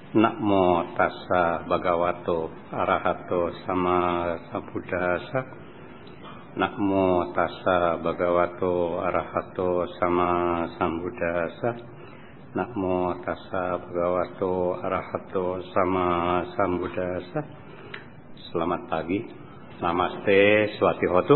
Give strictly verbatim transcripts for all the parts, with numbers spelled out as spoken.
Namo tassa bhagavato arahato sama sambuddhassa. Namo tassa bhagavato arahato sama sambuddhassa. Namo tassa bhagavato arahato sama sambuddhassa. Selamat pagi. Namaste Swatihotu.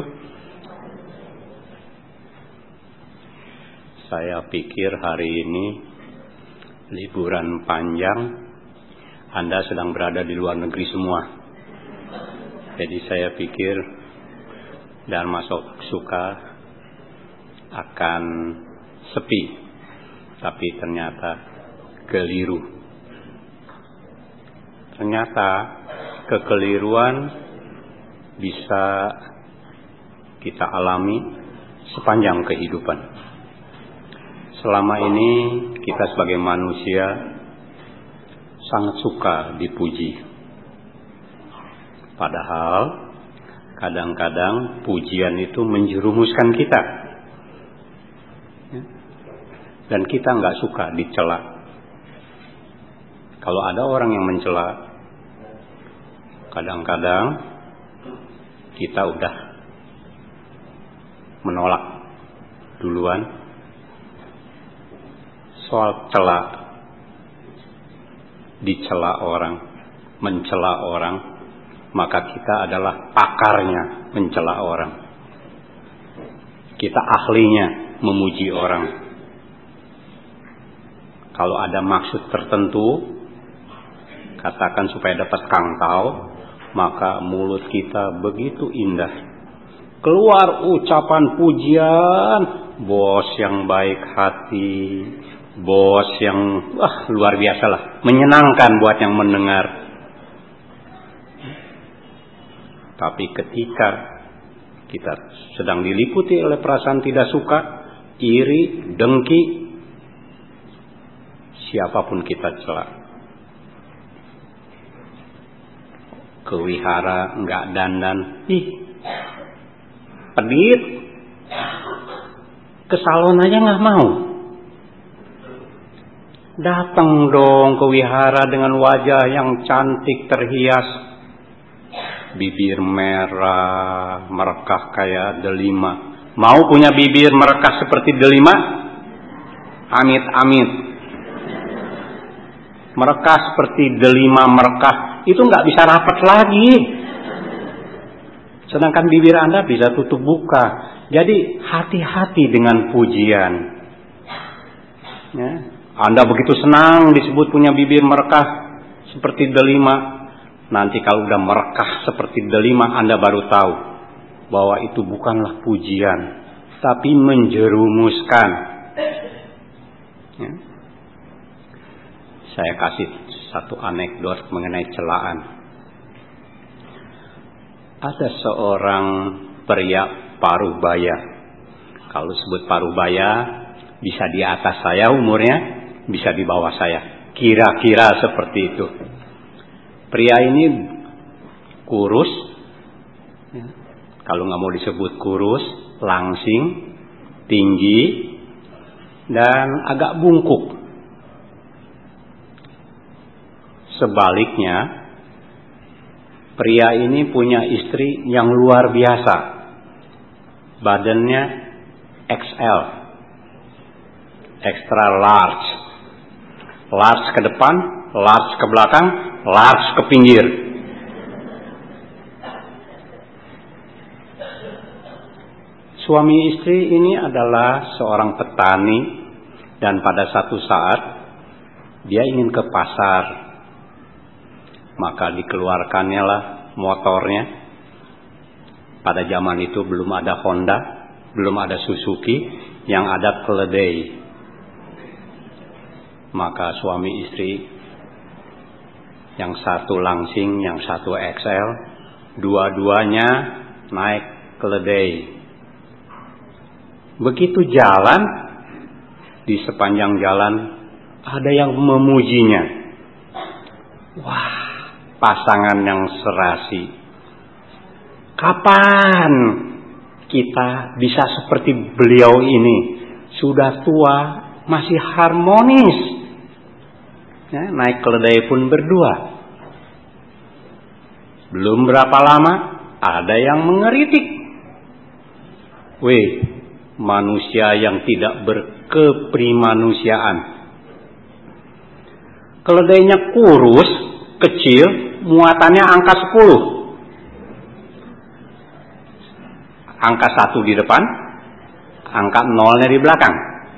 Saya pikir hari ini liburan panjang, Anda sedang berada di luar negeri semua. Jadi saya pikir Dharma Suka akan sepi, tapi ternyata keliru. Ternyata kekeliruan bisa kita alami sepanjang kehidupan. Selama ini kita sebagai manusia sangat suka dipuji. Padahal kadang-kadang pujian itu menjerumuskan kita. Dan kita nggak suka dicela. Kalau ada orang yang mencela, kadang-kadang kita udah menolak duluan. Soal cela, dicela orang, mencela orang, maka kita adalah pakarnya mencela orang. Kita ahlinya memuji orang. Kalau ada maksud tertentu, katakan supaya dapat kangkau, maka mulut kita begitu indah. Keluar ucapan pujian, bos yang baik hati, bos yang wah luar biasa lah, menyenangkan buat yang mendengar. Tapi ketika kita sedang diliputi oleh perasaan tidak suka, iri, dengki, siapapun kita cela. Ke wihara enggak dandan, ih pedit. Ke salon aja enggak mau. Datang dong ke wihara dengan wajah yang cantik terhias, bibir merah merekah kayak delima. Mau punya bibir merekah seperti delima? Amit-amit. Merekah seperti delima merekah itu nggak bisa rapat lagi. Sedangkan bibir Anda bisa tutup buka. Jadi hati-hati dengan pujian. Ya. Anda begitu senang disebut punya bibir merekah seperti delima. Nanti kalau udah merekah seperti delima, Anda baru tahu bahwa itu bukanlah pujian, tapi menjerumuskan. Ya. Saya kasih satu anekdot mengenai celaan. Ada seorang pria parubaya. Kalau sebut parubaya, bisa di atas saya umurnya, bisa di bawah saya. Kira-kira seperti itu. Pria ini kurus. Kalau nggak mau disebut kurus, langsing, tinggi, dan agak bungkuk. Sebaliknya, pria ini punya istri yang luar biasa. Badannya X L. Extra large. Large ke depan, large ke belakang, large ke pinggir. Suami istri ini adalah seorang petani, dan pada satu saat dia ingin ke pasar. Maka dikeluarkannya lah motornya. Pada zaman itu belum ada Honda, belum ada Suzuki, yang ada keledai. Maka suami istri, yang satu langsing, yang satu X L, dua-duanya naik keledai. Begitu jalan, di sepanjang jalan ada yang memujinya. Wah, pasangan yang serasi. Kapan kita bisa seperti beliau ini? Sudah tua, masih harmonis. Ya, naik keledai pun berdua. Belum berapa lama ada yang mengeritik. Weh, manusia yang tidak berkeprimanusiaan. Keledainya kurus, kecil, muatannya angka sepuluh. Angka satu di depan, angka nolnya di belakang.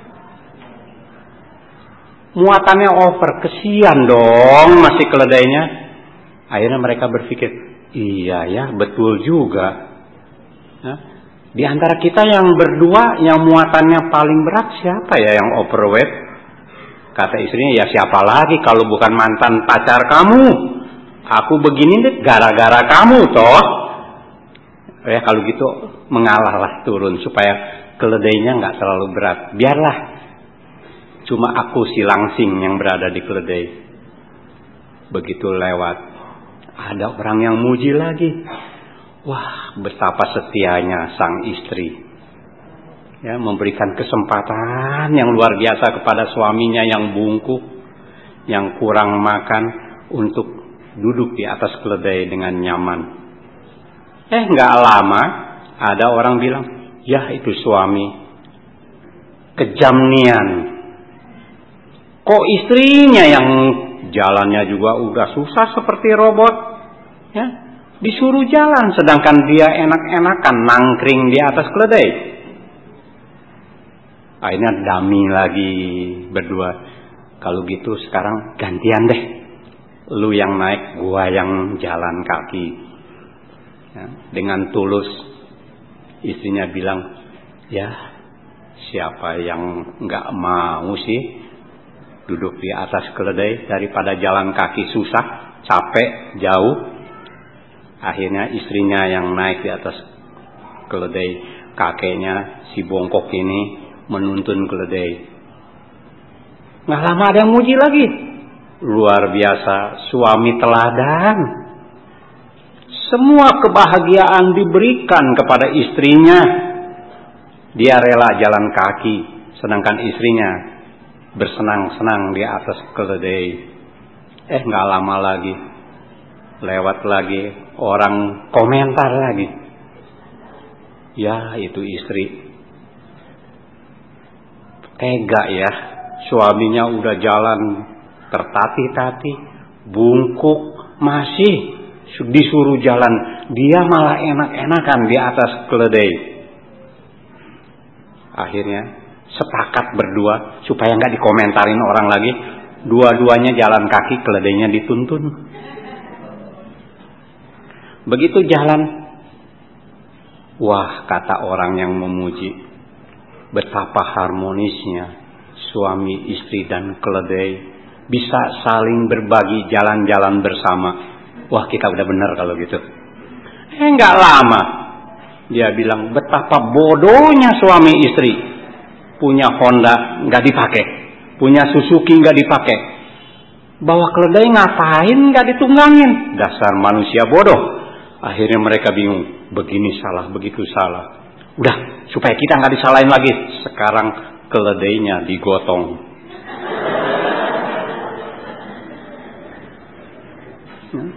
Muatannya over, kesian dong masih keledainya. Akhirnya mereka berpikir, iya ya, betul juga. Nah, di antara kita yang berdua, yang muatannya paling berat siapa ya yang overweight? Kata istrinya, ya siapa lagi kalau bukan mantan pacar kamu. Aku begini deh gara-gara kamu toh. Ya kalau gitu mengalahlah, turun supaya keledainya nggak terlalu berat. Biarlah cuma aku si langsing yang berada di keledai. Begitu lewat, ada orang yang muji lagi. Wah, betapa setianya sang istri. Ya, memberikan kesempatan yang luar biasa kepada suaminya yang bungkuk, yang kurang makan, untuk duduk di atas keledai dengan nyaman. Eh, nggak lama ada orang bilang, ya itu suami kejam nian. Kok istrinya yang jalannya juga udah susah seperti robot, ya, disuruh jalan, sedangkan dia enak-enakan nangkring di atas keledai. Akhirnya dami lagi berdua. Kalau gitu sekarang gantian deh, lu yang naik, gua yang jalan kaki. Ya, dengan tulus istrinya bilang, ya siapa yang nggak mau sih duduk di atas keledai daripada jalan kaki susah, capek, jauh. Akhirnya istrinya yang naik di atas keledai, kakeknya si bongkok ini menuntun keledai. Nggak lama ada yang muji lagi. Luar biasa, suami teladan. Semua kebahagiaan diberikan kepada istrinya. Dia rela jalan kaki, sedangkan istrinya bersenang-senang di atas keledai. Eh, nggak lama lagi, lewat lagi orang komentar lagi. Ya, itu istri tega ya, suaminya udah jalan tertati-tati, bungkuk, masih disuruh jalan, dia malah enak-enakan di atas keledai. Akhirnya sepakat berdua supaya nggak dikomentarin orang lagi, dua-duanya jalan kaki, keledainya dituntun. Begitu jalan, wah, kata orang yang memuji, betapa harmonisnya suami, istri, dan keledai bisa saling berbagi jalan-jalan bersama. Wah, kita udah benar kalau gitu. Eh, nggak lama dia bilang, betapa bodohnya suami istri. Punya Honda nggak dipakai, punya Suzuki nggak dipakai, bawa keledai ngapain nggak ditunggangin? Dasar manusia bodoh. Akhirnya mereka bingung, begini salah, begitu salah. Udah, supaya kita nggak disalahin lagi, sekarang keledainya digotong. Hmm?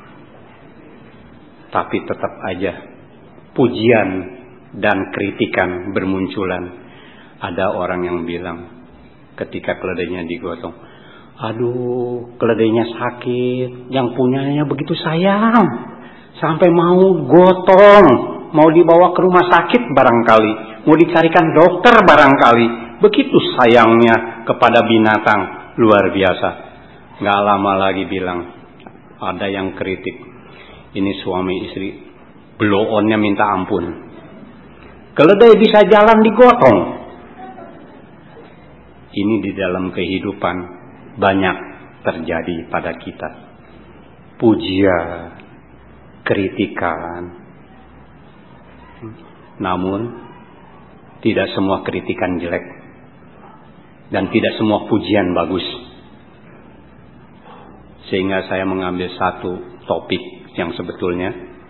Tapi tetap aja pujian dan kritikan bermunculan. Ada orang yang bilang ketika keledainya digotong, aduh, keledainya sakit, yang punyanya begitu sayang, sampai mau gotong, mau dibawa ke rumah sakit barangkali, mau dicarikan dokter barangkali. Begitu sayangnya kepada binatang, luar biasa. Gak lama lagi bilang, ada yang kritik, ini suami istri blow on-nya minta ampun. Keledai bisa jalan digotong. Ini di dalam kehidupan banyak terjadi pada kita. Pujian, kritikan. Namun tidak semua kritikan jelek dan tidak semua pujian bagus. Sehingga saya mengambil satu topik yang sebetulnya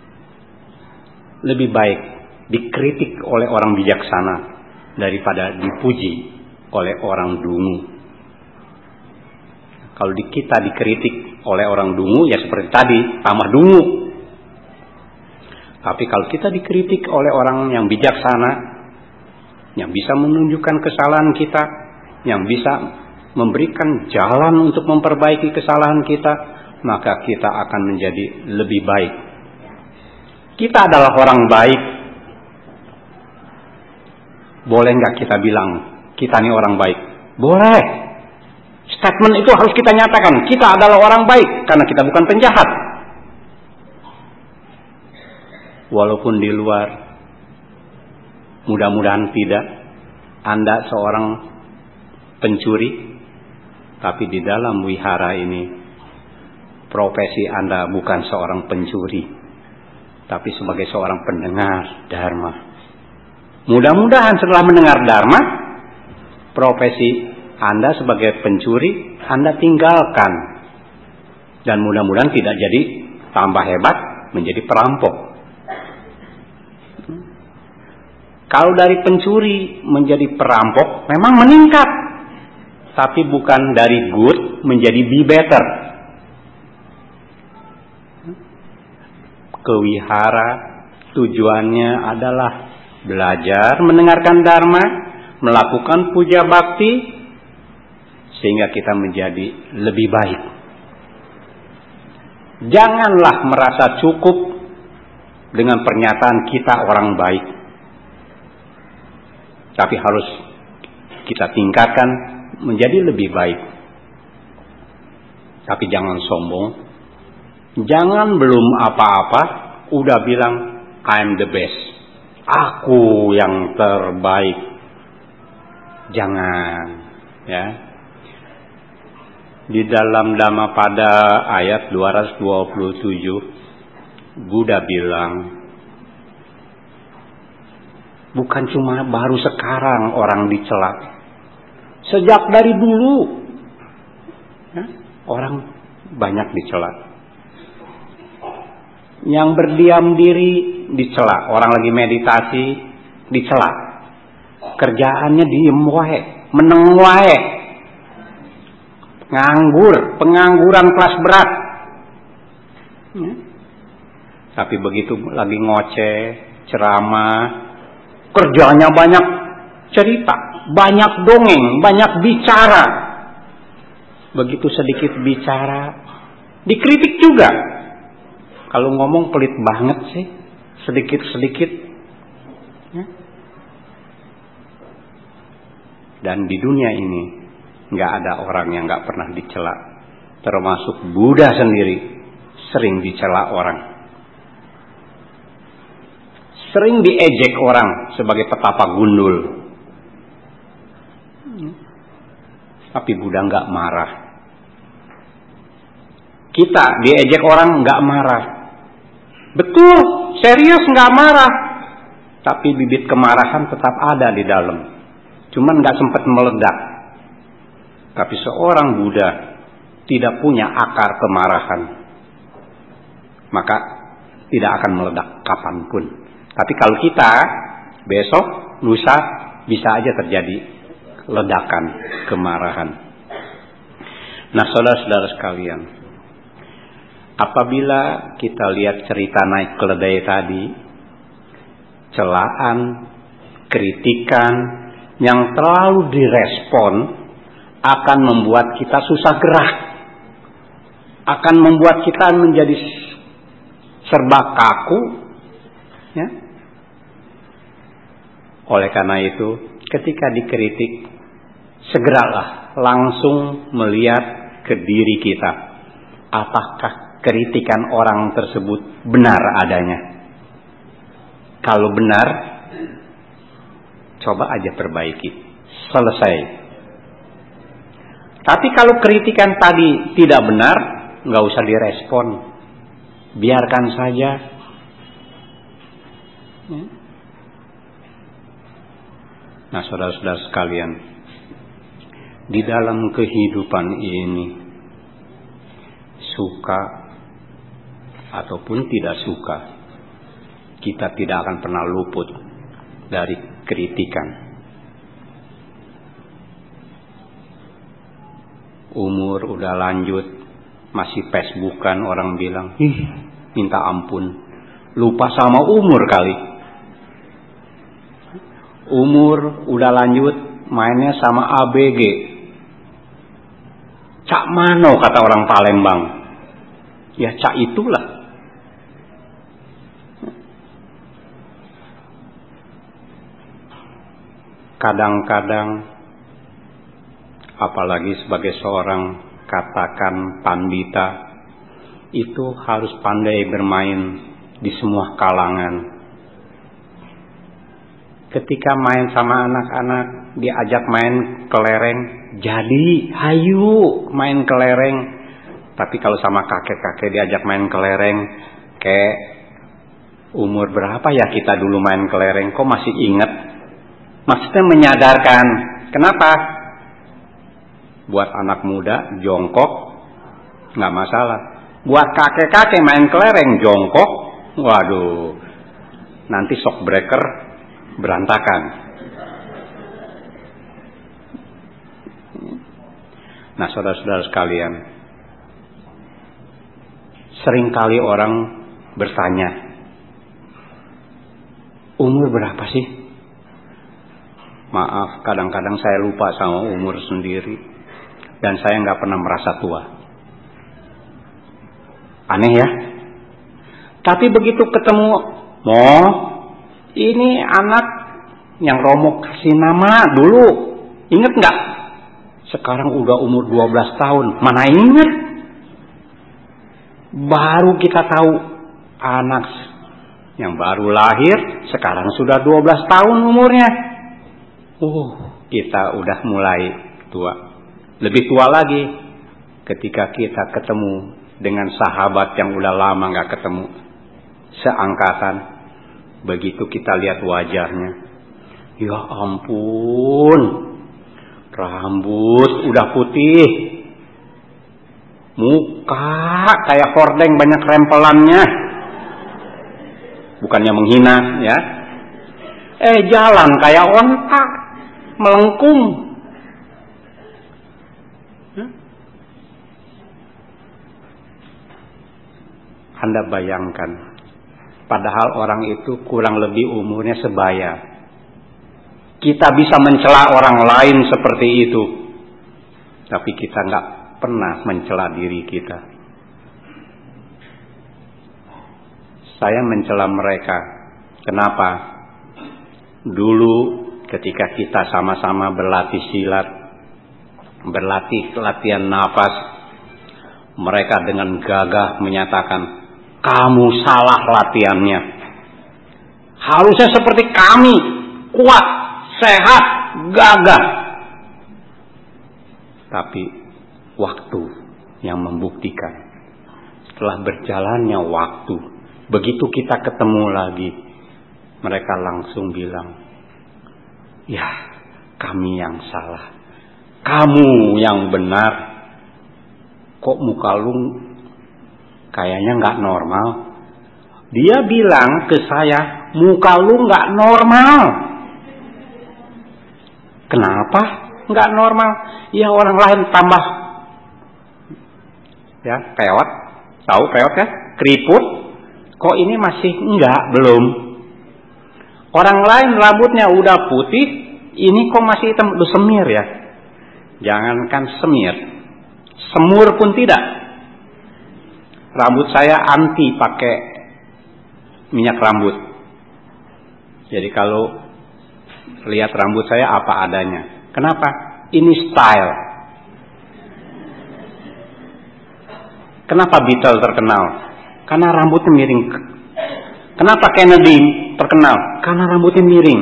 lebih baik dikritik oleh orang bijaksana daripada dipuji oleh orang dungu. Kalau di kita dikritik oleh orang dungu, ya seperti tadi, tambah dungu. Tapi kalau kita dikritik oleh orang yang bijaksana, yang bisa menunjukkan kesalahan kita, yang bisa memberikan jalan untuk memperbaiki kesalahan kita, maka kita akan menjadi lebih baik. Kita adalah orang baik. Boleh nggak kita bilang kita ini orang baik? Boleh. Statement itu harus kita nyatakan. Kita adalah orang baik karena kita bukan penjahat. Walaupun di luar, mudah-mudahan tidak, Anda seorang pencuri, tapi di dalam wihara ini profesi Anda bukan seorang pencuri, tapi sebagai seorang pendengar dharma. Mudah-mudahan setelah mendengar dharma, profesi Anda sebagai pencuri Anda tinggalkan, dan mudah-mudahan tidak jadi tambah hebat menjadi perampok. Kalau dari pencuri menjadi perampok memang meningkat, tapi bukan dari good menjadi be better. Kewihara tujuannya adalah belajar mendengarkan dharma, melakukan puja bakti, sehingga kita menjadi lebih baik. Janganlah merasa cukup dengan pernyataan kita orang baik, tapi harus kita tingkatkan menjadi lebih baik. Tapi jangan sombong. Jangan belum apa-apa udah bilang I'm the best. Aku yang terbaik. Jangan, ya. Di dalam Dhammapada ayat dua ratus dua puluh tujuh, Buddha bilang, bukan cuma baru sekarang orang dicela. Sejak dari dulu, ya, orang banyak dicela. Yang berdiam diri dicela. Orang lagi meditasi dicela. Kerjaannya diem wae, meneng wae. Nganggur, pengangguran kelas berat. Ya. Tapi begitu lagi ngoceh, ceramah, kerjanya banyak cerita, banyak dongeng, banyak bicara. Begitu sedikit bicara, dikritik juga. Kalau ngomong pelit banget sih, sedikit-sedikit. Ya. Dan di dunia ini nggak ada orang yang nggak pernah dicela, termasuk Buddha sendiri sering dicela orang, sering diejek orang sebagai petapa gundul. Tapi Buddha nggak marah. Kita diejek orang nggak marah. Betul, serius nggak marah. Tapi bibit kemarahan tetap ada di dalam. Cuman nggak sempat meledak. Tapi seorang Buddha tidak punya akar kemarahan, maka tidak akan meledak kapanpun. Tapi kalau kita besok, lusa bisa aja terjadi ledakan kemarahan. Nah, saudara-saudara sekalian, apabila kita lihat cerita naik keledai tadi, celaan, kritikan yang terlalu direspon akan membuat kita susah gerak, akan membuat kita menjadi serba kaku, ya. Oleh karena itu, ketika dikritik, segeralah langsung melihat ke diri kita. Apakah kritikan orang tersebut benar adanya? Kalau benar, coba aja perbaiki. Selesai. Tapi kalau kritikan tadi tidak benar, nggak usah direspon. Biarkan saja. Nah, saudara-saudara sekalian, di dalam kehidupan ini, suka ataupun tidak suka, kita tidak akan pernah luput dari kritikan. umur udah lanjut, masih Facebookan, orang bilang, ih, minta ampun, lupa sama umur kali. Umur udah lanjut, mainnya sama A B G. Cak mano kata orang Palembang. Ya cak itulah. Kadang-kadang, apalagi sebagai seorang katakan pandita, itu harus pandai bermain di semua kalangan. Ketika main sama anak-anak, diajak main kelereng, jadi hayu main kelereng. Tapi kalau sama kakek-kakek diajak main kelereng, kayak umur berapa ya kita dulu main kelereng, kok masih ingat? Maksudnya menyadarkan. Kenapa? Buat anak muda jongkok nggak masalah. Buat kakek-kakek main kelereng jongkok, waduh, nanti shock breaker berantakan. Nah, saudara-saudara sekalian, seringkali orang bertanya, umur berapa sih? Maaf, kadang-kadang saya lupa sama umur sendiri. Dan saya nggak pernah merasa tua. Aneh ya? Tapi begitu ketemu, Mo, ini anak yang Romo kasih nama dulu. Ingat nggak? Sekarang udah umur dua belas tahun. Mana ingat? Baru kita tahu anak yang baru lahir sekarang sudah dua belas tahun umurnya. Uh, kita udah mulai tua. Lebih tua lagi ketika kita ketemu dengan sahabat yang udah lama gak ketemu, seangkatan. Begitu kita lihat wajahnya, ya ampun, rambut udah putih, muka kayak hordeng banyak rempelannya. Bukannya menghina ya, eh jalan kayak onta melengkung. Anda bayangkan, padahal orang itu kurang lebih umurnya sebaya. Kita bisa mencela orang lain seperti itu, tapi kita nggak pernah mencela diri kita. Saya mencela mereka. Kenapa? Dulu ketika kita sama-sama berlatih silat, berlatih latihan nafas, mereka dengan gagah menyatakan, kamu salah latihannya. Harusnya seperti kami, kuat, sehat, gagah. Tapi waktu yang membuktikan. Setelah berjalannya waktu, begitu kita ketemu lagi, mereka langsung bilang, ya kami yang salah, kamu yang benar. Kok muka lu kayaknya gak normal? Dia bilang ke saya, muka lu gak normal. Kenapa gak normal? Ya orang lain tambah ya peot, tahu peot ya, keriput. Kok ini masih enggak, belum. Orang lain rambutnya udah putih, ini kok masih hitam, lu semir ya. Jangankan semir, semur pun tidak. Rambut saya anti pakai minyak rambut. Jadi kalau lihat rambut saya apa adanya. Kenapa? Ini style. Kenapa Beatles terkenal? Karena rambutnya miring. Kenapa Kennedy terkenal? Karena rambutnya miring.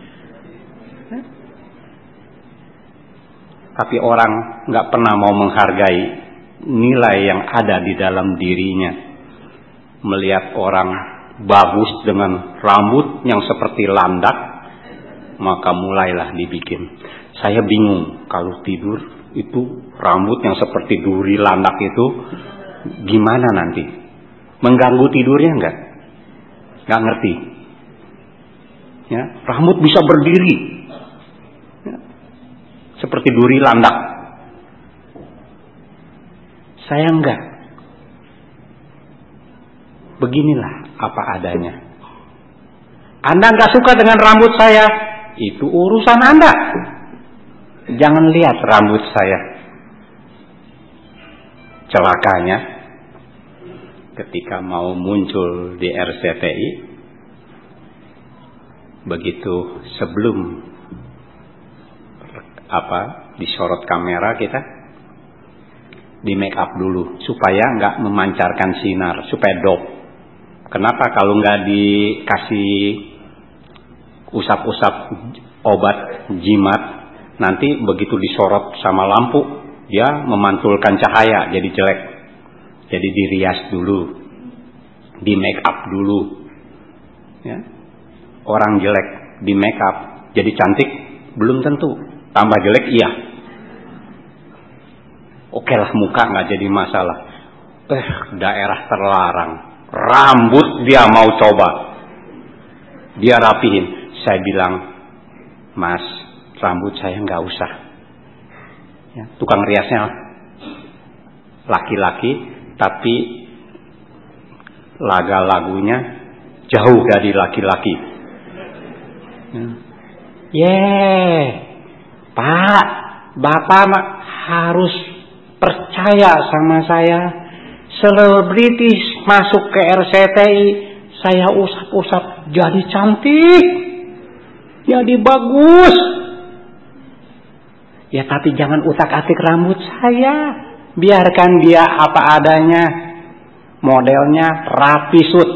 Tapi orang nggak pernah mau menghargai nilai yang ada di dalam dirinya. Melihat orang bagus dengan rambut yang seperti landak, maka mulailah dibikin. Saya bingung kalau tidur itu rambut yang seperti duri landak itu gimana nanti? Mengganggu tidurnya enggak? Enggak ngerti. Ya, rambut bisa berdiri ya, seperti duri landak. Saya enggak. Beginilah apa adanya. Anda enggak suka dengan rambut saya, itu urusan Anda. Jangan lihat rambut saya. Celakanya, ketika mau muncul di R C T I, begitu sebelum apa disorot kamera kita, di make up dulu supaya nggak memancarkan sinar, supaya dop. Kenapa kalau nggak dikasih usap-usap obat jimat, nanti begitu disorot sama lampu dia memantulkan cahaya jadi jelek. Jadi dirias dulu, di make up dulu. Ya. Orang jelek di make up jadi cantik belum tentu. Tambah jelek iya. Oke lah, muka nggak jadi masalah. Eh, daerah terlarang, rambut dia mau coba, dia rapihin. Saya bilang, Mas, rambut saya nggak usah. Ya, tukang riasnya laki-laki, tapi laga-lagunya jauh dari laki-laki. Yeay, Pak, Bapak harus percaya sama saya. Selebritis masuk ke R C T I, saya usap-usap jadi cantik, jadi bagus. Ya tapi jangan utak-atik rambut saya. Biarkan dia apa adanya. Modelnya rapi sut.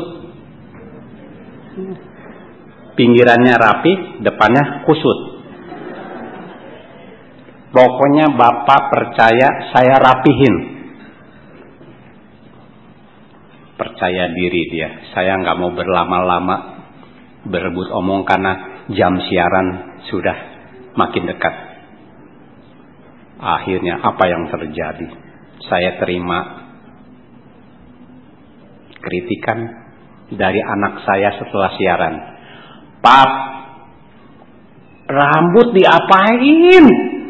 Pinggirannya rapi, depannya kusut. Pokoknya Bapak percaya saya rapihin. Percaya diri dia. Saya nggak mau berlama-lama berebut omong karena jam siaran sudah makin dekat. Akhirnya apa yang terjadi? Saya terima kritikan dari anak saya setelah siaran. Pap, rambut diapain?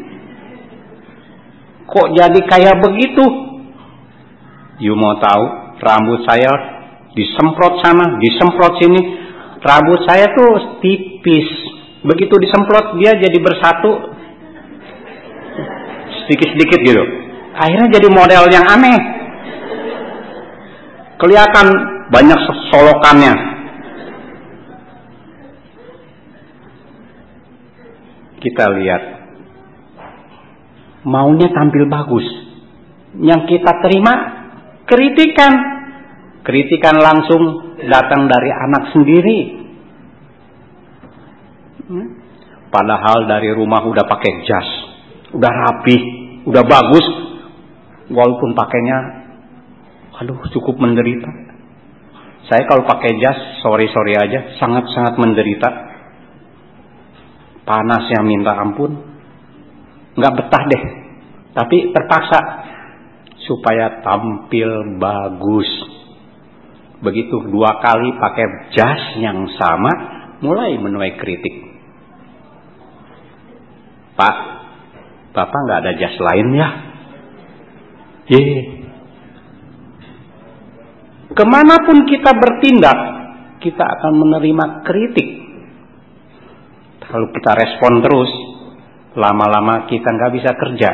Kok jadi kayak begitu? You mau tahu? Rambut saya disemprot sana, disemprot sini. Rambut saya tuh tipis. Begitu disemprot dia jadi bersatu. Sedikit-sedikit gitu. Akhirnya jadi model yang aneh. Kelihatan banyak solokannya. Kita lihat. Maunya tampil bagus. Yang kita terima kritikan. Kritikan langsung datang dari anak sendiri. Padahal dari rumah udah pakai jas. Udah rapi, udah bagus, walaupun pakainya, aduh cukup menderita. Saya kalau pakai jas, sorry-sorry aja, sangat-sangat menderita. Panasnya minta ampun, nggak betah deh. Tapi terpaksa supaya tampil bagus. Begitu dua kali pakai jas yang sama, mulai menuai kritik. Pak, Bapak nggak ada jas lain ya? Ye. Kemanapun kita bertindak, kita akan menerima kritik. Kalau kita respon terus, lama-lama kita nggak bisa kerja.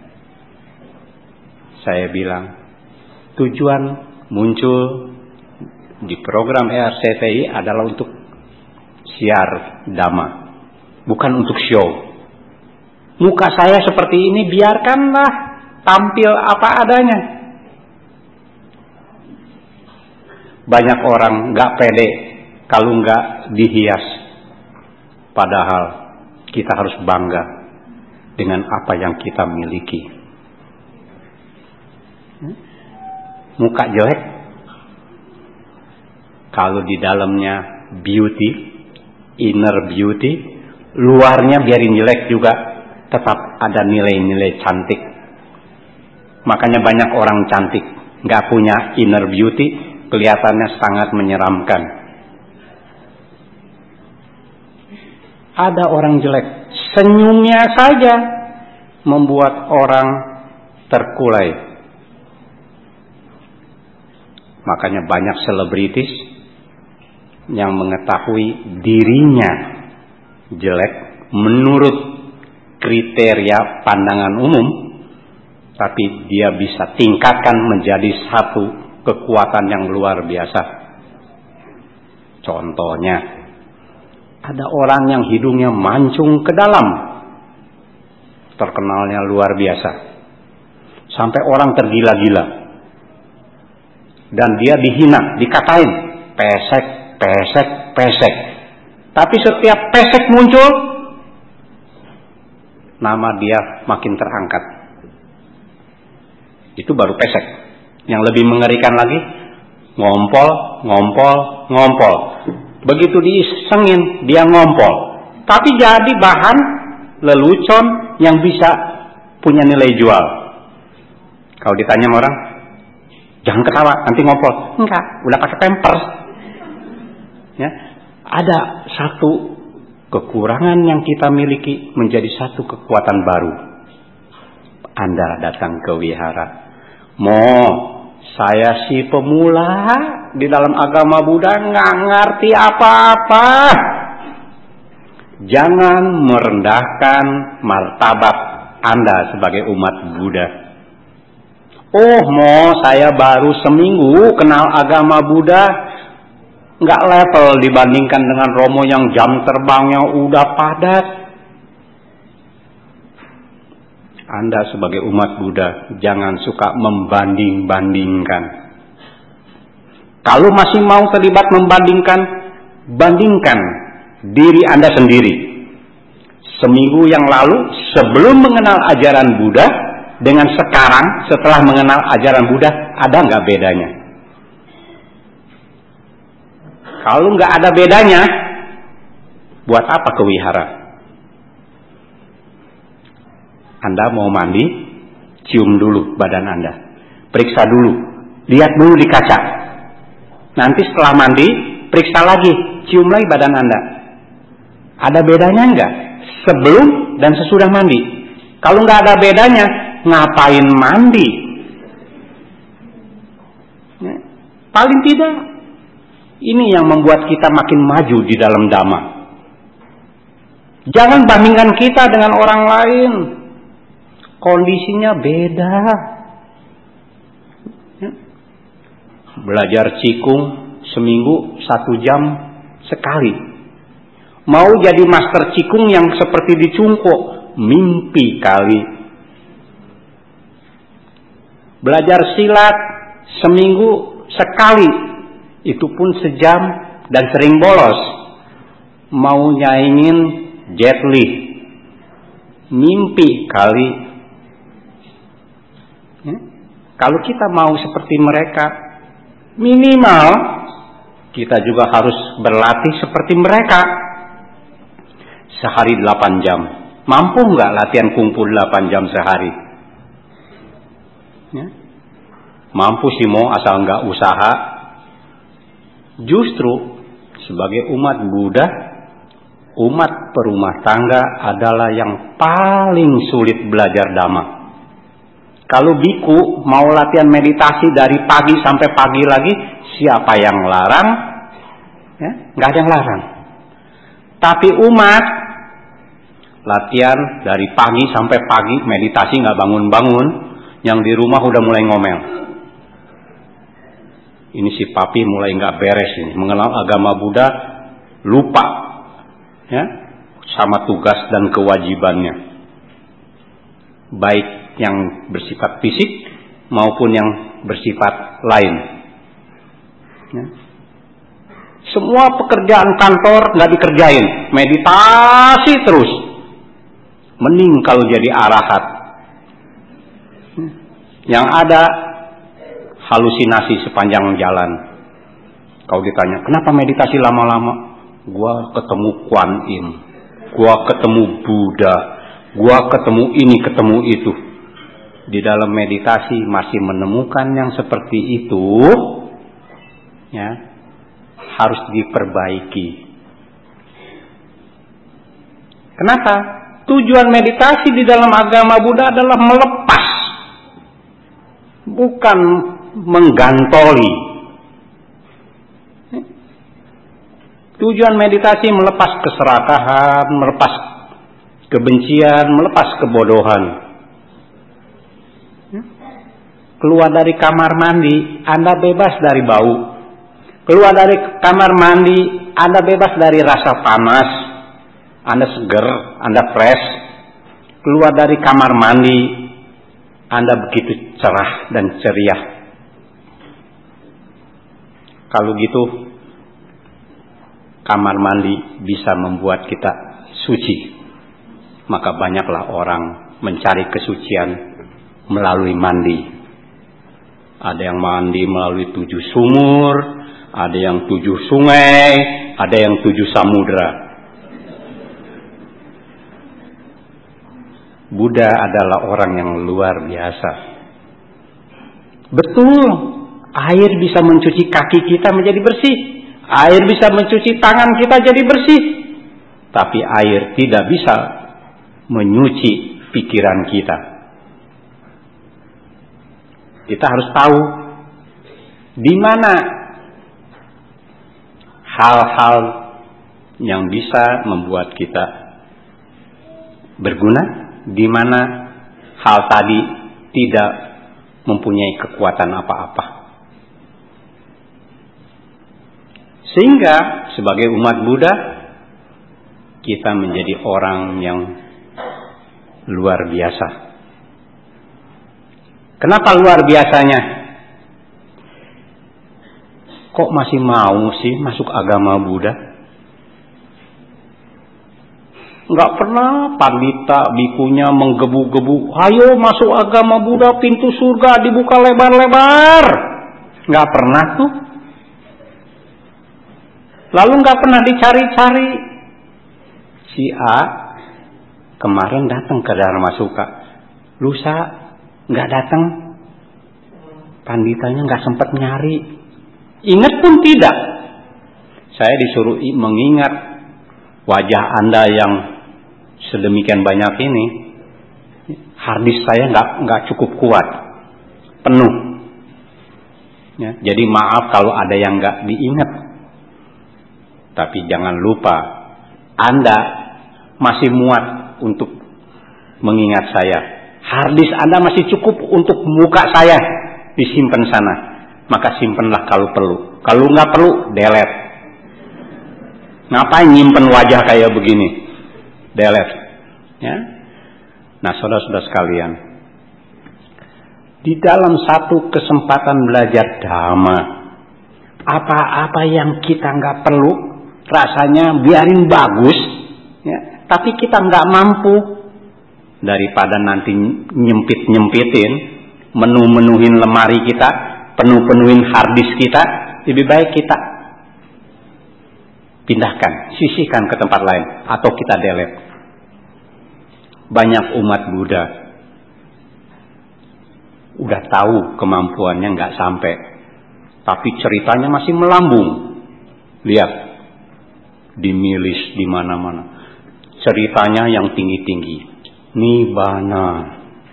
Saya bilang, tujuan muncul di program R C T I adalah untuk siar dhamma, bukan untuk show. Muka saya seperti ini, biarkanlah tampil apa adanya. Banyak orang gak pede kalau gak dihias. Padahal kita harus bangga dengan apa yang kita miliki. Muka jelek, kalau di dalamnya beauty, inner beauty, luarnya biarin jelek juga, tetap ada nilai-nilai cantik. Makanya banyak orang cantik gak punya inner beauty, kelihatannya sangat menyeramkan. Ada orang jelek, senyumnya saja membuat orang terkulai. Makanya banyak selebritis yang mengetahui dirinya jelek menurut kriteria pandangan umum, tapi dia bisa tingkatkan menjadi satu kekuatan yang luar biasa. Contohnya, ada orang yang hidungnya mancung ke dalam, terkenalnya luar biasa, sampai orang tergila-gila, dan dia dihina, dikatain pesek, pesek, pesek. Tapi setiap pesek muncul, nama dia makin terangkat. Itu baru pesek. Yang lebih mengerikan lagi, ngompol, ngompol, ngompol. Begitu disengin, dia ngompol. Tapi jadi bahan lelucon yang bisa punya nilai jual. Kalau ditanya sama orang, jangan ketawa, nanti ngompol. Enggak, udah pakai pampers. Ya, ada satu kekurangan yang kita miliki menjadi satu kekuatan baru. Anda datang ke wihara, Mo, saya si pemula di dalam agama Buddha, nggak ngerti apa-apa. Jangan merendahkan martabat Anda sebagai umat Buddha. Oh, Mo, saya baru seminggu kenal agama Buddha, nggak level dibandingkan dengan Romo yang jam terbangnya udah padat. Anda sebagai umat Buddha jangan suka membanding-bandingkan. Kalau masih mau terlibat membandingkan, bandingkan diri Anda sendiri. Seminggu yang lalu sebelum mengenal ajaran Buddha dengan sekarang setelah mengenal ajaran Buddha, ada nggak bedanya? Kalau nggak ada bedanya, buat apa ke wihara? Anda mau mandi, cium dulu badan Anda, periksa dulu, lihat dulu di kaca. Nanti setelah mandi, periksa lagi, cium lagi badan Anda. Ada bedanya nggak? Sebelum dan sesudah mandi. Kalau nggak ada bedanya, ngapain mandi? Ya, paling tidak, ini yang membuat kita makin maju di dalam Dhamma. Jangan bandingkan kita dengan orang lain. Kondisinya beda. Ya. Belajar Qigong seminggu satu jam sekali. Mau jadi master Qigong yang seperti di Cungko, mimpi kali. Belajar silat seminggu sekali, itu pun sejam dan sering bolos. Mau nyaingin Jet Li, mimpi kali. Ya? Kalau kita mau seperti mereka, minimal kita juga harus berlatih seperti mereka. Sehari delapan jam. Mampu nggak latihan kungfu delapan jam sehari? Ya? Mampu sih Mo, asal nggak usaha. Justru sebagai umat Buddha, umat perumah tangga adalah yang paling sulit belajar Dhamma. Kalau biku mau latihan meditasi dari pagi sampai pagi lagi, siapa yang larang? Ya, nggak ada yang larang. Tapi umat latihan dari pagi sampai pagi, meditasi nggak bangun-bangun, yang di rumah udah mulai ngomel. Ini si papi mulai nggak beres ini, mengenal agama Buddha, lupa ya sama tugas dan kewajibannya, baik yang bersifat fisik maupun yang bersifat lain. Ya. Semua pekerjaan kantor nggak dikerjain, meditasi terus. Mending kalau jadi arahat. Yang ada halusinasi sepanjang jalan. Kalau ditanya, kenapa meditasi lama-lama? Gua ketemu Kuan Yin, gua ketemu Buddha, gua ketemu ini, ketemu itu. Di dalam meditasi masih menemukan yang seperti itu, ya, harus diperbaiki. Kenapa? Tujuan meditasi di dalam agama Buddha adalah melepas, bukan menggantoli. Tujuan meditasi melepas keserakahan, melepas kebencian, melepas kebodohan. Keluar dari kamar mandi, Anda bebas dari bau. Keluar dari kamar mandi, Anda bebas dari rasa panas. Anda seger, Anda fresh. Keluar dari kamar mandi, Anda begitu cerah dan ceria. Kalau gitu, kamar mandi bisa membuat kita suci. Maka banyaklah orang mencari kesucian melalui mandi. Ada yang mandi melalui tujuh sumur, ada yang tujuh sungai, ada yang tujuh samudra. Buddha adalah orang yang luar biasa. Betul, air bisa mencuci kaki kita menjadi bersih. Air bisa mencuci tangan kita jadi bersih. Tapi air tidak bisa menyuci pikiran kita. Kita harus tahu di mana hal-hal yang bisa membuat kita berguna, di mana hal tadi tidak mempunyai kekuatan apa-apa. Sehingga sebagai umat Buddha kita menjadi orang yang luar biasa. Kenapa luar biasanya? Kok masih mau sih masuk agama Buddha? Nggak pernah pandita bikunya menggebu-gebu, ayo masuk agama Buddha, pintu surga dibuka lebar-lebar. Nggak pernah tuh. Lalu nggak pernah dicari-cari. Si A kemarin datang ke Dharmasuka, lusa nggak datang, panditanya nggak sempat nyari, ingat pun tidak. Saya disuruh mengingat wajah Anda yang sedemikian banyak ini. Harddisk saya nggak nggak cukup kuat, penuh. Ya, jadi maaf kalau ada yang nggak diingat. Tapi jangan lupa, Anda masih muat untuk mengingat saya. Harddisk Anda masih cukup untuk muka saya disimpan sana. Maka simpenlah kalau perlu. Kalau nggak perlu, delete. Ngapain nyimpen wajah kayak begini? Delete. Ya. Nah, saudara-saudara sekalian, di dalam satu kesempatan belajar Dhamma, apa-apa yang kita nggak perlu, rasanya biarin bagus, ya, tapi kita nggak mampu. Daripada nanti nyempit-nyempitin, menu-menuhin lemari kita, penuh-penuhin harddisk kita, lebih baik kita pindahkan, sisihkan ke tempat lain, atau kita delete. Banyak umat Buddha udah tahu kemampuannya nggak sampai, tapi ceritanya masih melambung. Lihat, dimilis di mana-mana, ceritanya yang tinggi-tinggi. Nibbana,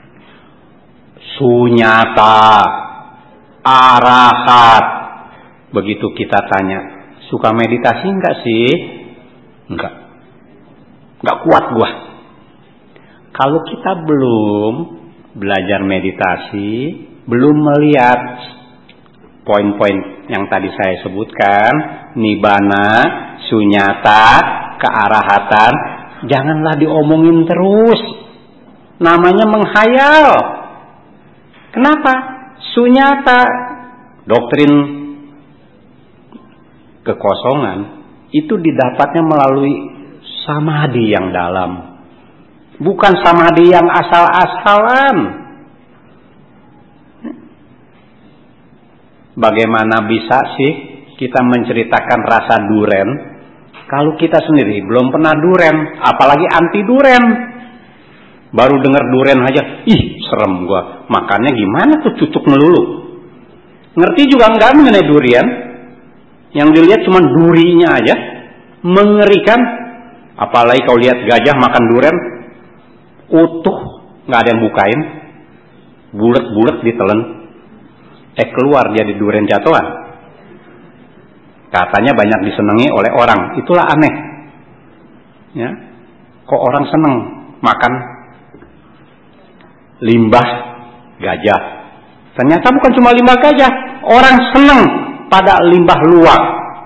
sunyata, arahat. Begitu kita tanya, suka meditasi enggak sih? Enggak. Enggak kuat gua. Kalau kita belum belajar meditasi, belum melihat poin-poin yang tadi saya sebutkan, nibbana, sunyata, kearahatan, janganlah diomongin terus. Namanya menghayal. Kenapa? Sunyata, doktrin kekosongan, itu didapatnya melalui samadhi yang dalam. Bukan samadhi yang asal-asalan. Bagaimana bisa sih kita menceritakan rasa duren kalau kita sendiri belum pernah duren, apalagi anti duren? Baru dengar duren aja, ih serem gua. Makannya gimana tuh, cucuk melulu. Ngerti juga enggak mengenai durian. Yang dilihat cuma durinya aja, mengerikan. Apalagi kalau lihat gajah makan duren, utuh, nggak ada yang bukain, bulat-bulat ditelan, eh keluar jadi duren jatuhan. Katanya banyak disenangi oleh orang. Itulah aneh. Ya, kok orang senang makan limbah gajah? Ternyata bukan cuma limbah gajah. Orang senang pada limbah luwak.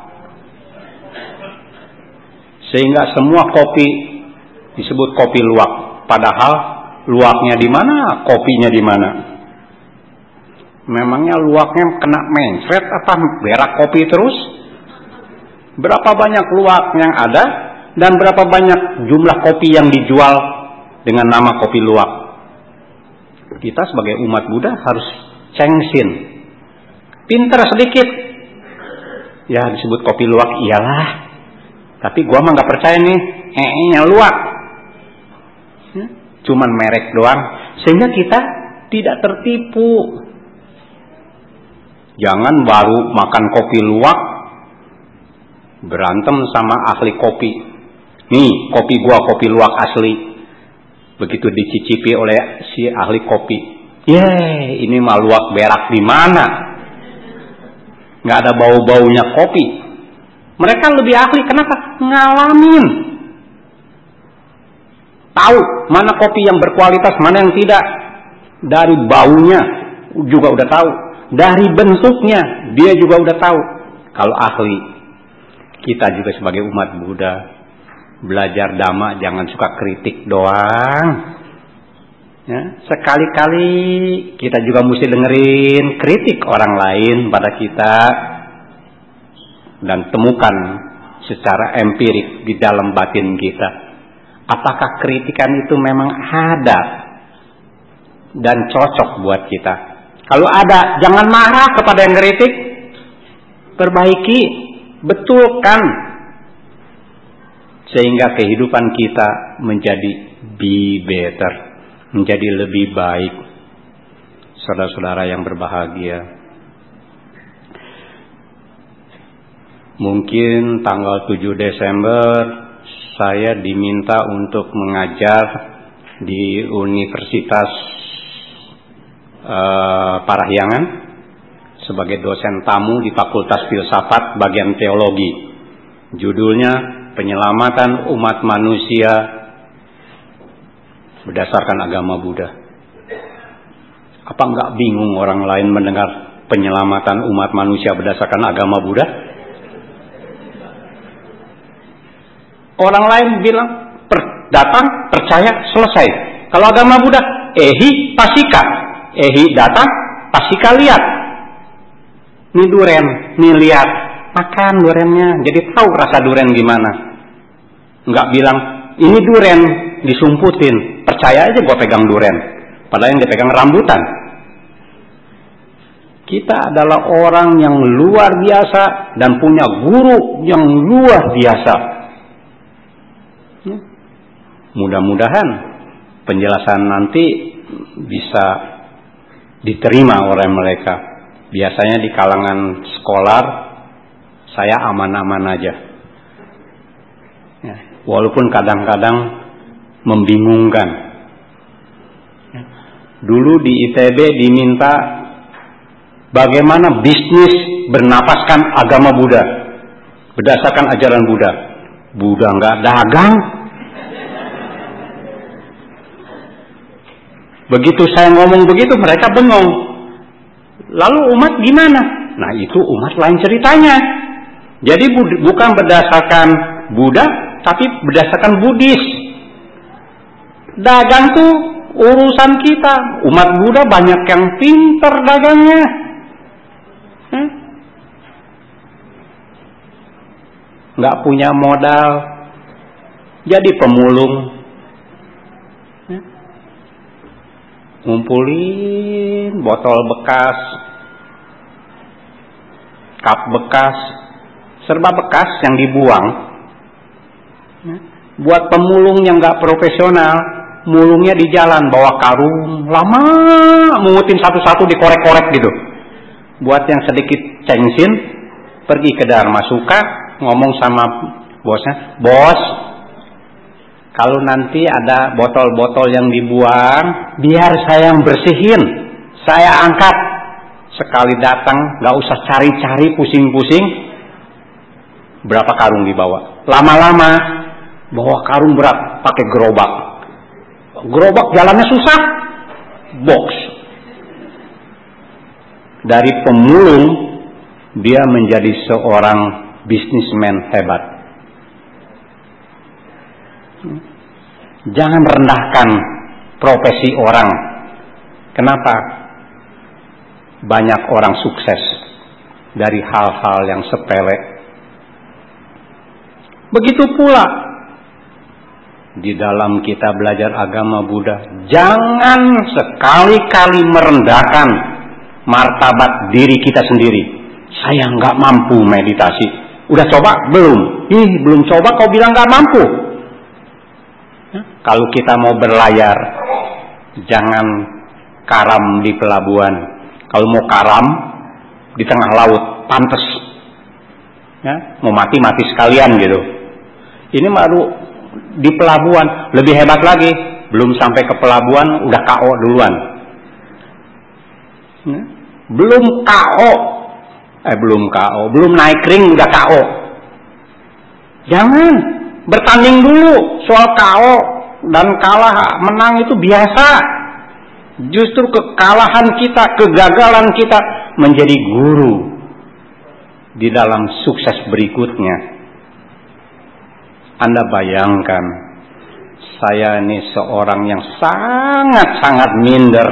Sehingga semua kopi disebut kopi luwak. Padahal luwaknya di mana, kopinya di mana? Memangnya luwaknya kena mencret apa berak kopi terus? Berapa banyak luwak yang ada dan berapa banyak jumlah kopi yang dijual dengan nama kopi luwak? Kita sebagai umat Buddha harus cengsin, pinter sedikit. Ya disebut kopi luwak iyalah, tapi gua mah nggak percaya nih, ee-nya luwak, cuman merek doang, sehingga kita tidak tertipu. Jangan baru makan kopi luwak berantem sama ahli kopi. Nih kopi gua kopi luwak asli. Begitu dicicipi oleh si ahli kopi, yeay, ini mah luwak berak di mana? Nggak ada bau-baunya kopi. Mereka lebih ahli, kenapa? Ngalamin. Tahu mana kopi yang berkualitas, mana yang tidak. Dari baunya juga udah tahu. Dari bentuknya dia juga udah tahu. Kalau ahli, kita juga sebagai umat Buddha belajar dhamma jangan suka kritik doang. Ya, sekali-kali kita juga mesti dengerin kritik orang lain pada kita dan temukan secara empirik di dalam batin kita. Apakah kritikan itu memang ada dan cocok buat kita? Kalau ada, jangan marah kepada yang kritik. Perbaiki, betulkan. Sehingga kehidupan kita menjadi be better, menjadi lebih baik. Saudara-saudara yang berbahagia, mungkin tanggal tujuh Desember saya diminta untuk mengajar di Universitas uh, Parahyangan sebagai dosen tamu di Fakultas Filsafat bagian Teologi. Judulnya Penyelamatan Umat Manusia Berdasarkan Agama Buddha. Apa enggak bingung orang lain mendengar penyelamatan umat manusia berdasarkan agama Buddha? Orang lain bilang per, datang, percaya, selesai. Kalau agama Buddha, ehi pasika. Ehi datang, pasika lihat. Ini duren, nih lihat. Makan durennya, jadi tahu rasa duren gimana. Enggak bilang, ini duren, disumputin. Percaya aja gue pegang duren. Padahal yang dipegang rambutan. Kita adalah orang yang luar biasa dan punya guru yang luar biasa. Mudah-mudahan penjelasan nanti bisa diterima oleh mereka. Biasanya di kalangan sekolah saya aman-aman aja. Ya, walaupun kadang-kadang membingungkan. Ya, dulu di I T B diminta bagaimana bisnis bernapaskan agama Buddha berdasarkan ajaran Buddha. Buddha nggak dagang. Begitu saya ngomong begitu mereka bengong. Lalu umat gimana? Nah itu umat lain ceritanya. Jadi bukan berdasarkan Buddha, tapi berdasarkan Buddhis. Dagang tuh urusan kita. Umat Buddha banyak yang pinter dagangnya. Hmm? Nggak punya modal, jadi pemulung. Ngumpulin botol bekas, cup bekas, serba bekas yang dibuang. Buat pemulung yang gak profesional, mulungnya di jalan bawa karung, lama mengutin satu-satu dikorek-korek gitu. Buat yang sedikit cengsin, pergi ke Dharma Suka, ngomong sama bosnya, bos, kalau nanti ada botol-botol yang dibuang, biar saya yang bersihin, saya angkat. Sekali datang, gak usah cari-cari, pusing-pusing. Berapa karung dibawa? Lama-lama bawa karung berat, pakai gerobak. Gerobak jalannya susah. Box. Dari pemulung dia menjadi seorang bisnismen hebat. Jangan rendahkan profesi orang. Kenapa? Banyak orang sukses dari hal-hal yang sepele. Begitu pula di dalam kita belajar agama Buddha, jangan sekali-kali merendahkan martabat diri kita sendiri. Saya nggak mampu meditasi. Udah coba? Belum. Ih, belum coba kau bilang nggak mampu. Kalau kita mau berlayar, jangan karam di pelabuhan. Kalau mau karam di tengah laut, pantes. Ya, mau mati-mati sekalian gitu. Ini baru di pelabuhan, lebih hebat lagi. Belum sampai ke pelabuhan, udah K O duluan. Ya, belum K O, eh belum K O, belum naik ring udah K O. Jangan bertanding dulu soal K O. Dan kalah menang itu biasa. Justru kekalahan kita, kegagalan kita menjadi guru di dalam sukses berikutnya. Anda bayangkan, saya ini seorang yang sangat-sangat minder.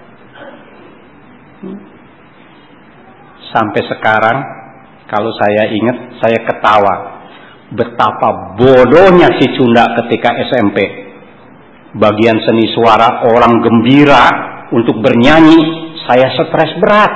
Sampai sekarang kalau saya ingat, saya ketawa betapa bodohnya si Cunda ketika S M P. Bagian seni suara orang gembira untuk bernyanyi, saya stres berat.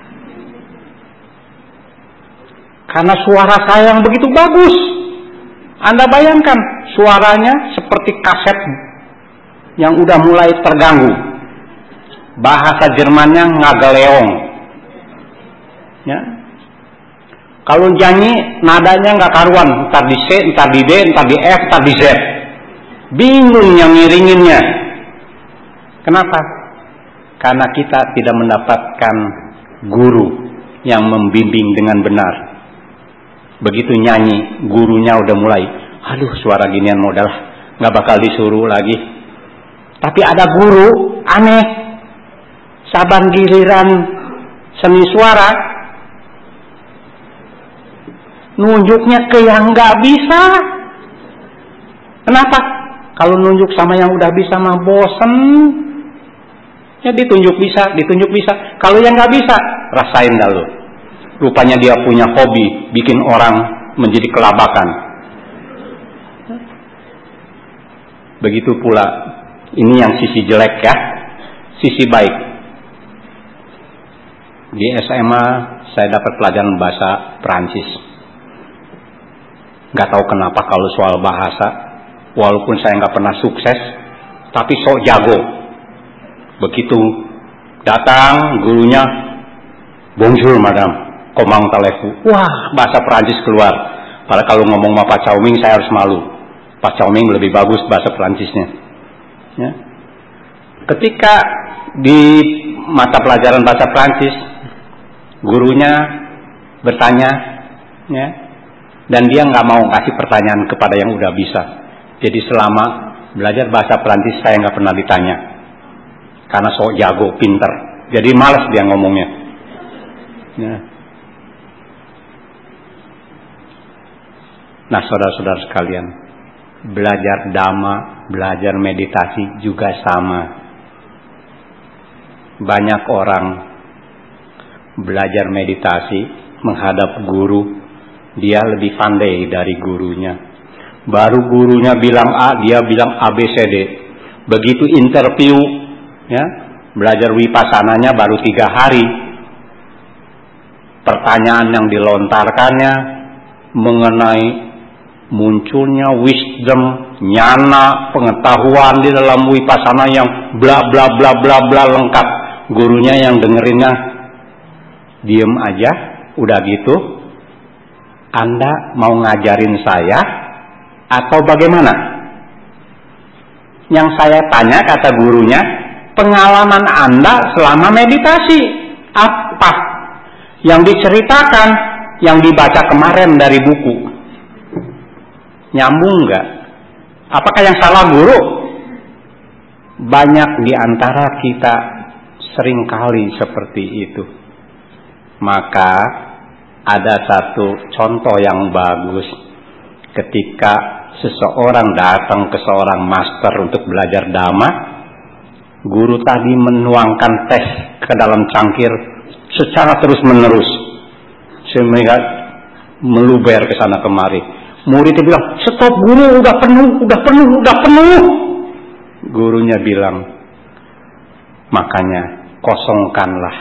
Karena suara saya yang begitu bagus. Anda bayangkan, suaranya seperti kaset yang udah mulai terganggu. Bahasa Jermannya ngageleong. Ya. Kalau nyanyi, nadanya nggak karuan. Ntar di C, ntar di D, ntar di F, ntar di Z. Bingung yang ngiringinnya. Kenapa? Karena kita tidak mendapatkan guru yang membimbing dengan benar. Begitu nyanyi, gurunya udah mulai, aduh suara ginian modal, nggak bakal disuruh lagi. Tapi ada guru aneh, saban giliran seni suara, nunjuknya ke yang nggak bisa. Kenapa? Kalau nunjuk sama yang udah bisa mah bosen. Ya ditunjuk bisa, ditunjuk bisa. Kalau yang nggak bisa, rasain dah lu. Rupanya dia punya hobi bikin orang menjadi kelabakan. Begitu pula, ini yang sisi jelek ya, sisi baik. Di S M A saya dapat pelajaran bahasa Perancis. Gak tahu kenapa kalau soal bahasa, walaupun saya nggak pernah sukses, tapi sok jago. Begitu datang gurunya, bonjour madame, comment allez-vous? Wah, bahasa Perancis keluar. Padahal kalau ngomong sama Pak Cao Ming saya harus malu. Pak Cao Ming lebih bagus bahasa Perancisnya. Ya. Ketika di mata pelajaran bahasa Perancis, gurunya bertanya, ya, dan dia nggak mau kasih pertanyaan kepada yang udah bisa. Jadi selama belajar bahasa Perancis saya nggak pernah ditanya, karena sok jago, pinter. Jadi malas dia ngomongnya. Ya. Nah, saudara-saudara sekalian, belajar dhamma, belajar meditasi juga sama. Banyak orang belajar meditasi menghadap guru, dia lebih pandai dari gurunya. Baru gurunya bilang A, dia bilang A B C D. Begitu interview, ya, belajar wipassananya baru tiga hari. Pertanyaan yang dilontarkannya mengenai munculnya wisdom, nyana, pengetahuan di dalam wipassana yang bla bla bla bla bla lengkap. Gurunya yang dengerinnya diem aja, udah gitu. Anda mau ngajarin saya atau bagaimana? Yang saya tanya, kata gurunya, pengalaman Anda selama meditasi apa? Yang diceritakan, yang dibaca kemarin dari buku, Nyambung nggak? Apakah yang salah guru? Banyak di antara kita seringkali seperti itu. Maka ada satu contoh yang bagus ketika seseorang datang ke seorang master untuk belajar dhamma. Guru tadi menuangkan teh ke dalam cangkir secara terus-menerus sehingga meluber ke sana kemari. Muridnya bilang, "Stop guru, udah penuh, udah penuh, udah penuh." Gurunya bilang, "Makanya kosongkanlah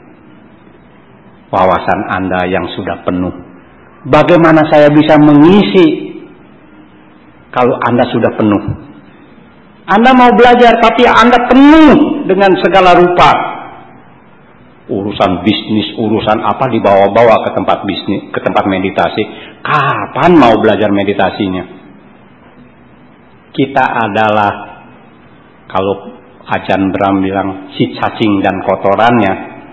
wawasan Anda yang sudah penuh. Bagaimana saya bisa mengisi kalau Anda sudah penuh? Anda mau belajar tapi Anda penuh dengan segala rupa. Urusan bisnis, urusan apa dibawa-bawa ke tempat bisnis, ke tempat meditasi. Kapan mau belajar meditasinya?" Kita adalah, kalau Ajahn Brahm bilang, si cacing dan kotorannya.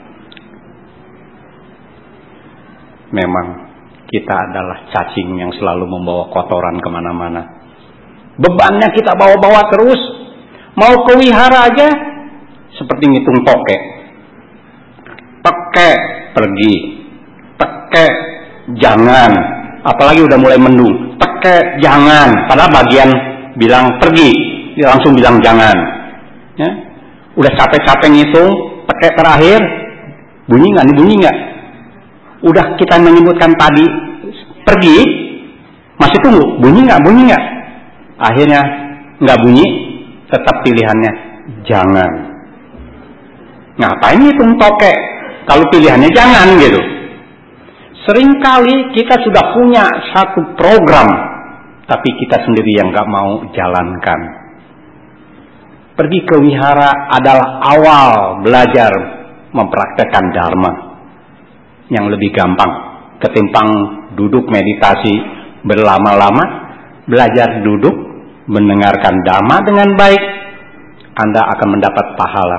Memang kita adalah cacing yang selalu membawa kotoran kemana-mana. Bebannya kita bawa-bawa terus. Mau ke wihara aja seperti ngitung tokek. Tokek pergi, tokek jangan. Apalagi udah mulai mendung, tokek jangan. Padahal bagian bilang pergi, dia langsung bilang jangan. Ya, udah capek-capek ngitung, tokek terakhir bunyi nggak? Nih bunyi nggak? Udah kita menyebutkan tadi pergi, masih tunggu, bunyi nggak? Bunyi nggak? Akhirnya nggak bunyi, tetap pilihannya jangan. Ngapain hitung tokek kalau pilihannya jangan gitu? Seringkali kita sudah punya satu program, tapi kita sendiri yang nggak mau jalankan. Pergi ke wihara adalah awal belajar mempraktekkan dharma yang lebih gampang ketimbang duduk meditasi berlama-lama. Belajar duduk mendengarkan dhamma dengan baik, Anda akan mendapat pahala.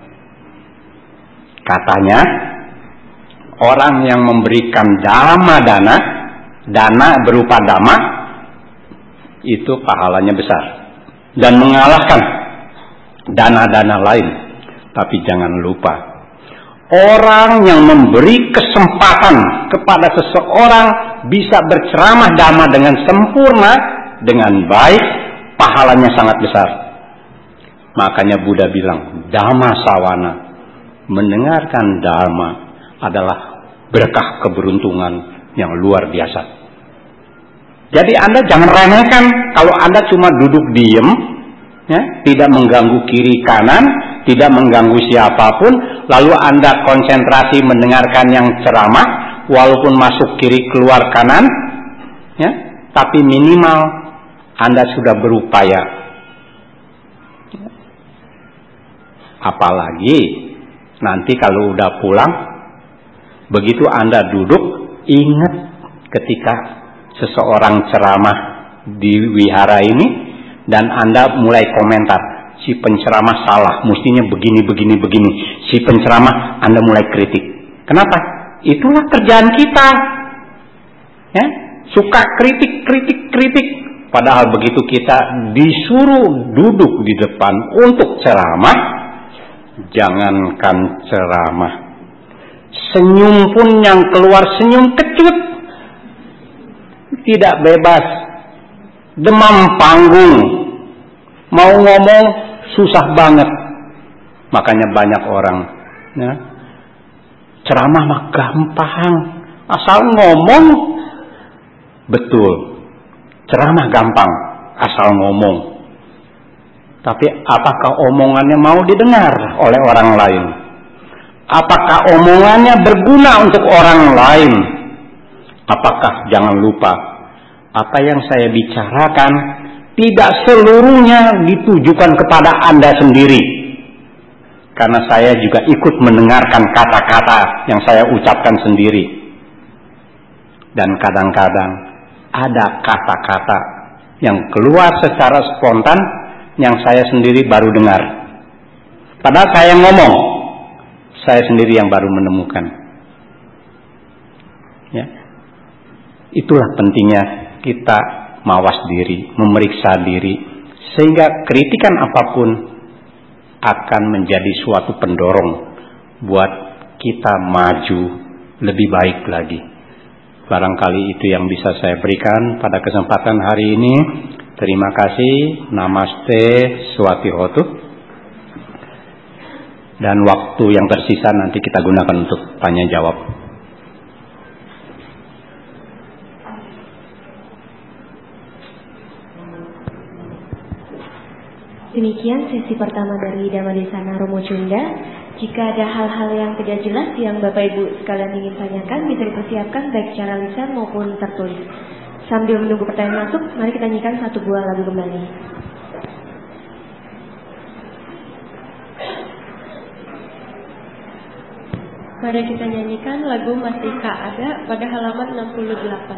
Katanya, orang yang memberikan dhamma dana, dana berupa dhamma, itu pahalanya besar. Dan mengalahkan dana-dana lain. Tapi jangan lupa, orang yang memberi kesempatan kepada seseorang bisa berceramah dhamma dengan sempurna, dengan baik, pahalanya sangat besar. Makanya Buddha bilang, Dhamma sawana, mendengarkan dhamma adalah berkah keberuntungan yang luar biasa. Jadi Anda jangan remehkan kalau Anda cuma duduk diem, ya, tidak mengganggu kiri kanan, tidak mengganggu siapapun, lalu Anda konsentrasi mendengarkan yang ceramah, walaupun masuk kiri keluar kanan, ya, tapi minimal Anda sudah berupaya. Apalagi nanti kalau udah pulang, begitu Anda duduk, ingat ketika seseorang ceramah di wihara ini, dan Anda mulai komentar, si penceramah salah, mestinya begini, begini, begini. Si penceramah Anda mulai kritik. Kenapa? Itulah kerjaan kita. Ya, suka kritik, kritik, kritik. Padahal begitu kita disuruh duduk di depan untuk ceramah, jangankan ceramah, senyum pun yang keluar senyum kecut, tidak bebas, demam panggung, mau ngomong susah banget. Makanya banyak orang, ya, ceramah mah gampang, asal ngomong. Betul, ceramah gampang, asal ngomong. Tapi apakah omongannya mau didengar oleh orang lain? Apakah omongannya berguna untuk orang lain? Apakah, jangan lupa, apa yang saya bicarakan tidak seluruhnya ditujukan kepada Anda sendiri. Karena saya juga ikut mendengarkan kata-kata yang saya ucapkan sendiri. Dan kadang-kadang ada kata-kata yang keluar secara spontan yang saya sendiri baru dengar. Padahal saya ngomong, saya sendiri yang baru menemukan. Ya. Itulah pentingnya kita mawas diri, memeriksa diri, sehingga kritikan apapun akan menjadi suatu pendorong buat kita maju lebih baik lagi. Barangkali itu yang bisa saya berikan pada kesempatan hari ini. Terima kasih. Namaste, Swatihotu. Dan waktu yang tersisa nanti kita gunakan untuk tanya jawab. Demikian sesi pertama dari Dhammadesana Romo Junda. Jika ada hal-hal yang tidak jelas yang Bapak Ibu sekalian ingin tanyakan, bisa dipersiapkan baik secara lisan maupun tertulis. Sambil menunggu pertanyaan masuk, mari kita nyanyikan satu buah lagu kembali. Mari kita nyanyikan lagu Masihkah Ada pada halaman enam puluh delapan.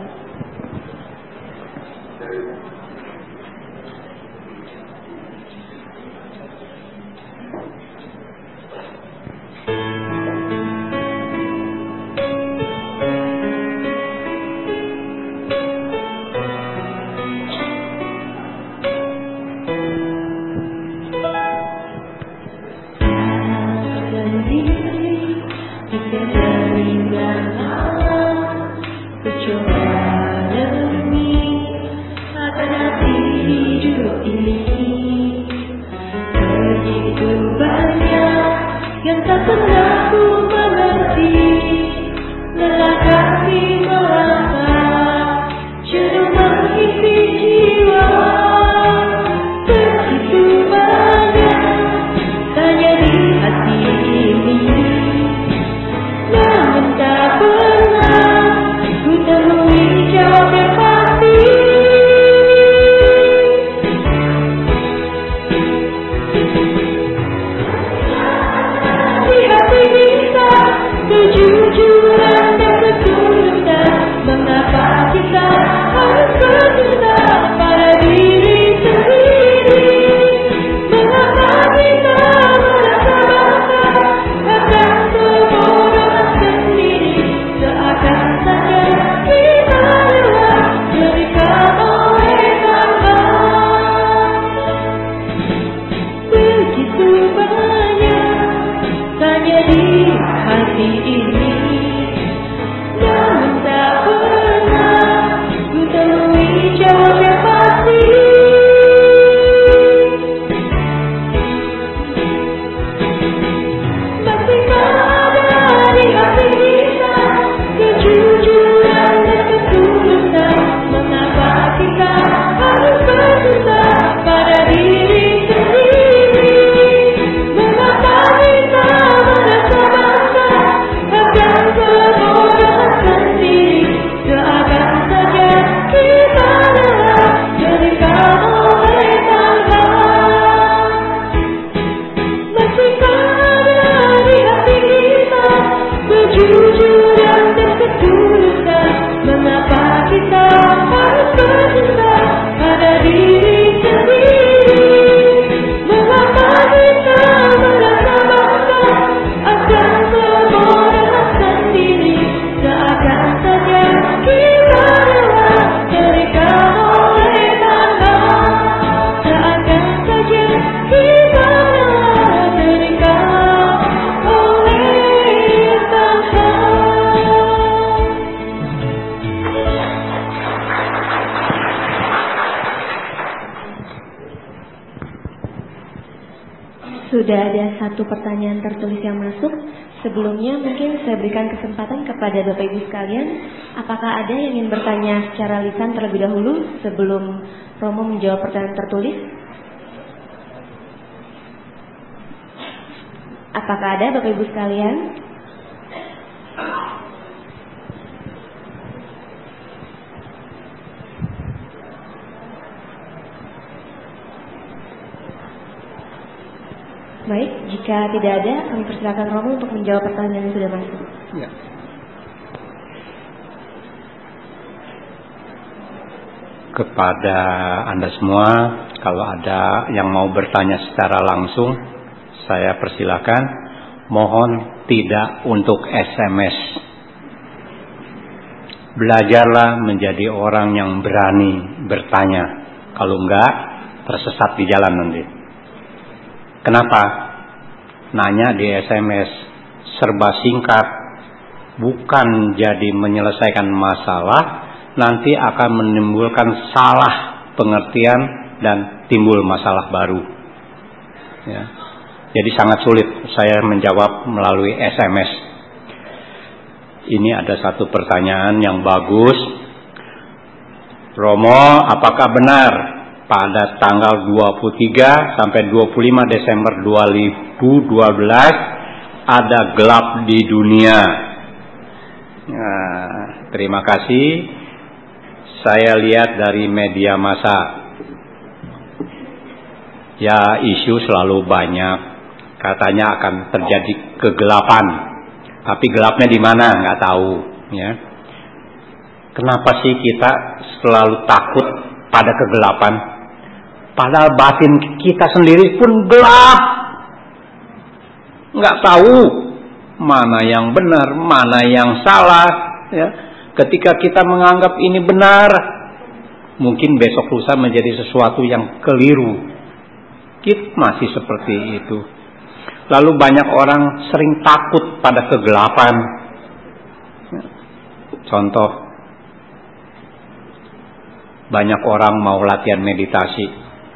Sudah ada satu pertanyaan tertulis yang masuk. Sebelumnya mungkin saya berikan kesempatan kepada Bapak Ibu sekalian. Apakah ada yang ingin bertanya secara lisan terlebih dahulu sebelum Romo menjawab pertanyaan tertulis? Apakah ada Bapak Ibu sekalian? Baik, jika tidak ada, kami persilakan Romo untuk menjawab pertanyaan yang sudah masuk. Ya. Kepada Anda semua, kalau ada yang mau bertanya secara langsung, saya persilakan. Mohon tidak untuk S M S. Belajarlah menjadi orang yang berani bertanya. Kalau enggak, tersesat di jalan nanti. Kenapa? Nanya di S M S, serba singkat, bukan jadi menyelesaikan masalah, nanti akan menimbulkan salah pengertian dan timbul masalah baru. Ya. Jadi sangat sulit saya menjawab melalui S M S. Ini ada satu pertanyaan yang bagus. Romo, apakah benar pada tanggal dua puluh tiga sampai dua puluh lima Desember dua ribu dua belas ada gelap di dunia? Nah, terima kasih. Saya lihat dari media massa. Ya, isu selalu banyak. Katanya akan terjadi kegelapan. Tapi gelapnya di mana? Nggak tahu. Ya. Kenapa sih kita selalu takut pada kegelapan? Padahal batin kita sendiri pun gelap. Nggak tahu mana yang benar, mana yang salah. Ya. Ketika kita menganggap ini benar, mungkin besok lusa menjadi sesuatu yang keliru. Kita masih seperti itu. Lalu banyak orang sering takut pada kegelapan. Contoh, banyak orang mau latihan meditasi.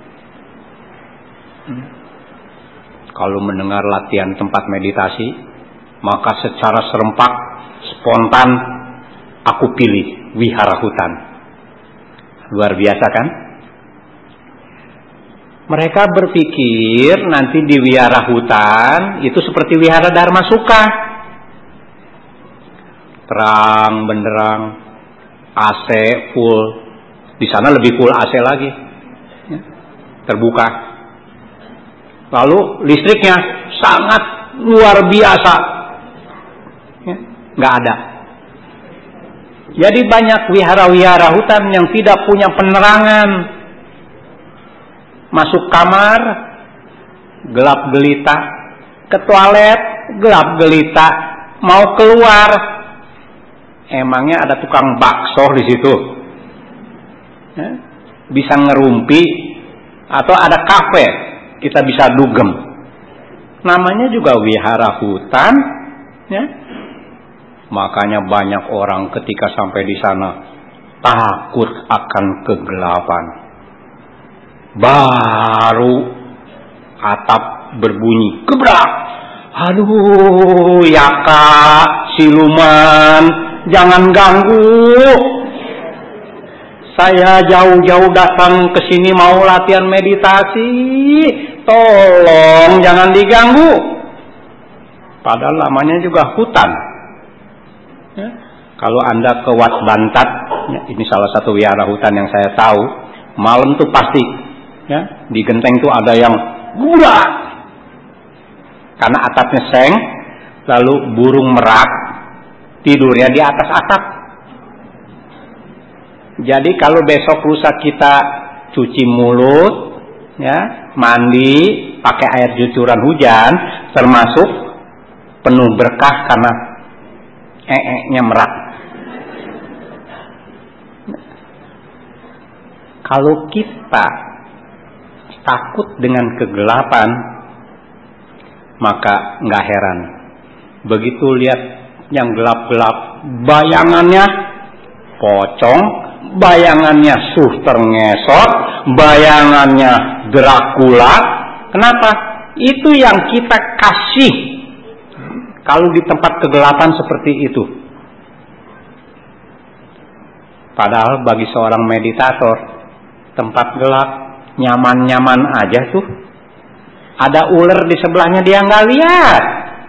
Kalau mendengar latihan tempat meditasi, maka secara serempak, spontan, aku pilih wihara hutan. Luar biasa kan? Mereka berpikir nanti di wihara hutan itu seperti wihara Dharma Suka. Terang benderang, A C full. Di sana lebih full A C lagi. Ya, terbuka. Lalu listriknya sangat luar biasa. Ya, nggak ada. Jadi banyak wihara-wihara hutan yang tidak punya penerangan. Masuk kamar, gelap gelita. Ke toilet, gelap gelita. Mau keluar, emangnya ada tukang bakso di situ? Ya, bisa ngerumpi. Atau ada kafe, kita bisa dugem. Namanya juga wihara hutan. Ya. Makanya banyak orang ketika sampai di sana takut akan kegelapan. Baru atap berbunyi gebrak. Aduh, ya Kak, siluman, jangan ganggu. Saya jauh-jauh datang ke sini mau latihan meditasi. Tolong jangan diganggu. Padahal namanya juga hutan. Ya. Kalau Anda ke Wat Bantat, ya, ini salah satu wihara hutan yang saya tahu, malam tuh pasti, ya, di genteng tuh ada yang burak, karena atapnya seng, lalu burung merak tidurnya di atas atap. Jadi kalau besok lusa kita cuci mulut, ya, mandi pakai air cucuran hujan, termasuk penuh berkah karena ee-nya merak. Kalau kita takut dengan kegelapan, maka nggak heran. Begitu lihat yang gelap-gelap, bayangannya pocong, bayangannya suster ngesot, bayangannya Dracula. Kenapa? Itu yang kita kasih kalau di tempat kegelapan seperti itu. Padahal bagi seorang meditator, tempat gelap nyaman-nyaman aja tuh. Ada ular di sebelahnya dia nggak lihat.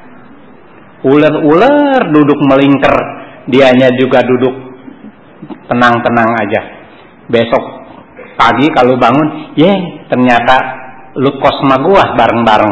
Ular-ular duduk melingkar, dianya juga duduk tenang-tenang aja. Besok pagi kalau bangun, ye, ternyata lu kosma gua bareng-bareng.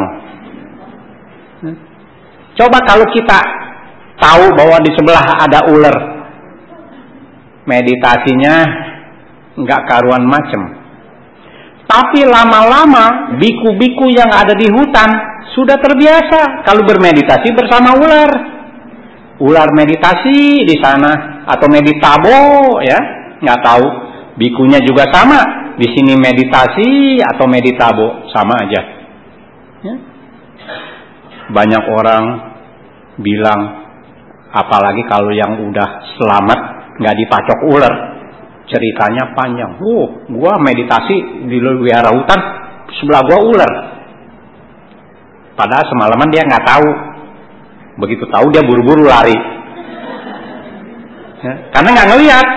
Coba kalau kita tahu bahwa di sebelah ada ular, meditasinya nggak karuan macem. Tapi lama-lama biku-biku yang ada di hutan sudah terbiasa kalau bermeditasi bersama ular. Ular meditasi di sana atau meditabo, ya, nggak tahu. Bikunya juga sama. Di sini meditasi atau meditabo, sama aja. Ya. Banyak orang bilang, apalagi kalau yang udah selamat nggak dipacok ular, ceritanya panjang. Oh, gua meditasi di wihara hutan, sebelah gua ular. Padahal semalaman dia nggak tahu. Begitu tahu dia buru-buru lari. Ya, karena nggak ngelihat.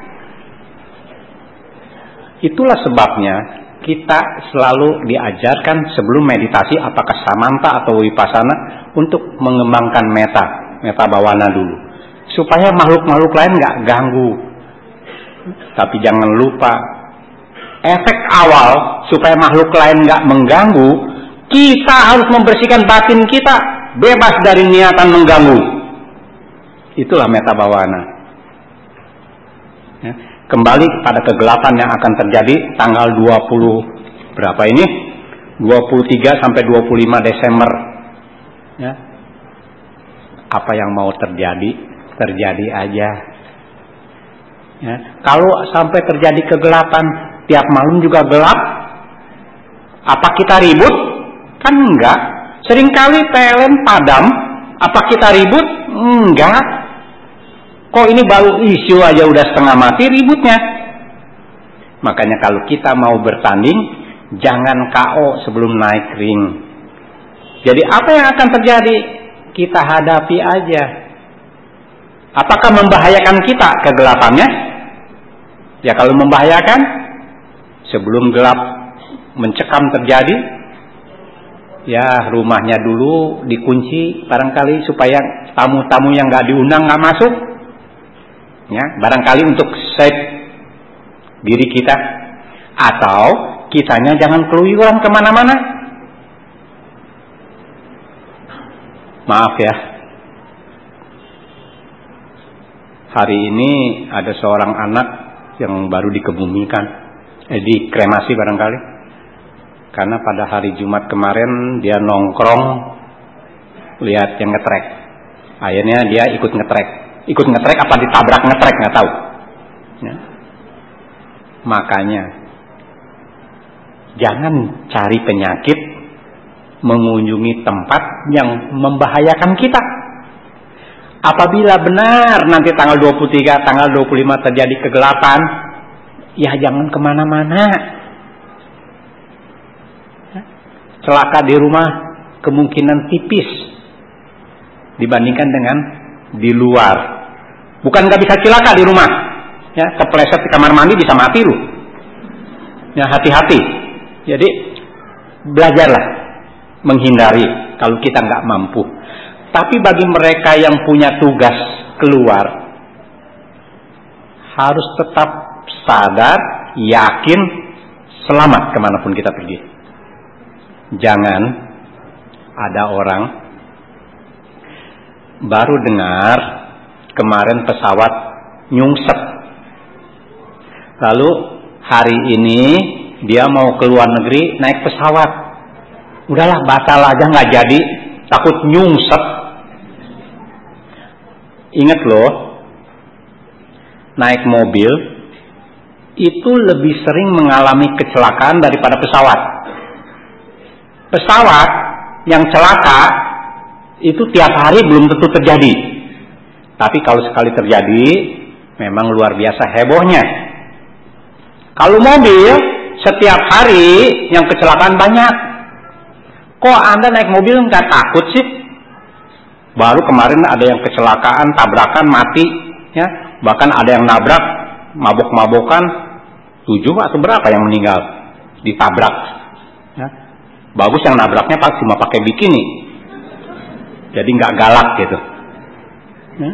Itulah sebabnya kita selalu diajarkan sebelum meditasi, apakah samanta atau vipassana, untuk mengembangkan meta, meta bawana dulu, supaya makhluk-makhluk lain nggak ganggu. Tapi jangan lupa, efek awal supaya makhluk lain nggak mengganggu, kita harus membersihkan batin kita, bebas dari niatan mengganggu. Itulah meta bawana. Ya. Kembali pada kegelapan yang akan terjadi tanggal dua puluh berapa ini? dua puluh tiga sampai dua puluh lima Desember. Ya. Apa yang mau terjadi, terjadi aja. Ya. Kalau sampai terjadi kegelapan, tiap malam juga gelap, apa kita ribut? Kan enggak. Seringkali P L N padam, apa kita ribut? Enggak. Kok ini baru isu aja udah setengah mati ributnya. Makanya kalau kita mau bertanding, jangan K O sebelum naik ring. Jadi apa yang akan terjadi? Kita hadapi aja. Apakah membahayakan kita kegelapannya? Ya kalau membahayakan, sebelum gelap mencekam terjadi, ya rumahnya dulu dikunci barangkali supaya tamu-tamu yang gak diundang gak masuk. Ya, barangkali untuk save diri kita, atau kitanya jangan keluyuran kemana-mana. Maaf ya, hari ini ada seorang anak yang baru dikebumikan, eh, dikremasi barangkali, karena pada hari Jumat kemarin dia nongkrong lihat yang ngetrek, akhirnya dia ikut ngetrek. Ikut ngetrek apa ditabrak ngetrek nggak tahu. Ya. Makanya jangan cari penyakit mengunjungi tempat yang membahayakan kita. Apabila benar nanti tanggal dua puluh tiga, tanggal dua puluh lima terjadi kegelapan, ya jangan kemana-mana. Ya. Celaka di rumah kemungkinan tipis dibandingkan dengan di luar. Bukan nggak bisa celaka di rumah, ya kepleset di kamar mandi bisa mati lu. Ya hati-hati. Jadi belajarlah menghindari kalau kita nggak mampu. Tapi bagi mereka yang punya tugas keluar, harus tetap sadar, yakin, selamat kemanapun kita pergi. Jangan ada orang baru dengar kemarin pesawat nyungsep, lalu hari ini dia mau ke luar negeri naik pesawat, udahlah batal aja nggak jadi, takut nyungsep. Ingat loh, naik mobil itu lebih sering mengalami kecelakaan daripada pesawat. Pesawat yang celaka itu tiap hari belum tentu terjadi. Tapi kalau sekali terjadi, memang luar biasa hebohnya. Kalau mobil, setiap hari yang kecelakaan banyak. Kok Anda naik mobil nggak takut sih? Baru kemarin ada yang kecelakaan, tabrakan, mati. Ya, bahkan ada yang nabrak, mabok-mabokan, tujuh atau berapa yang meninggal, ditabrak. Ya. Bagus yang nabraknya pas cuma pakai bikini. Jadi nggak galak gitu. Ya.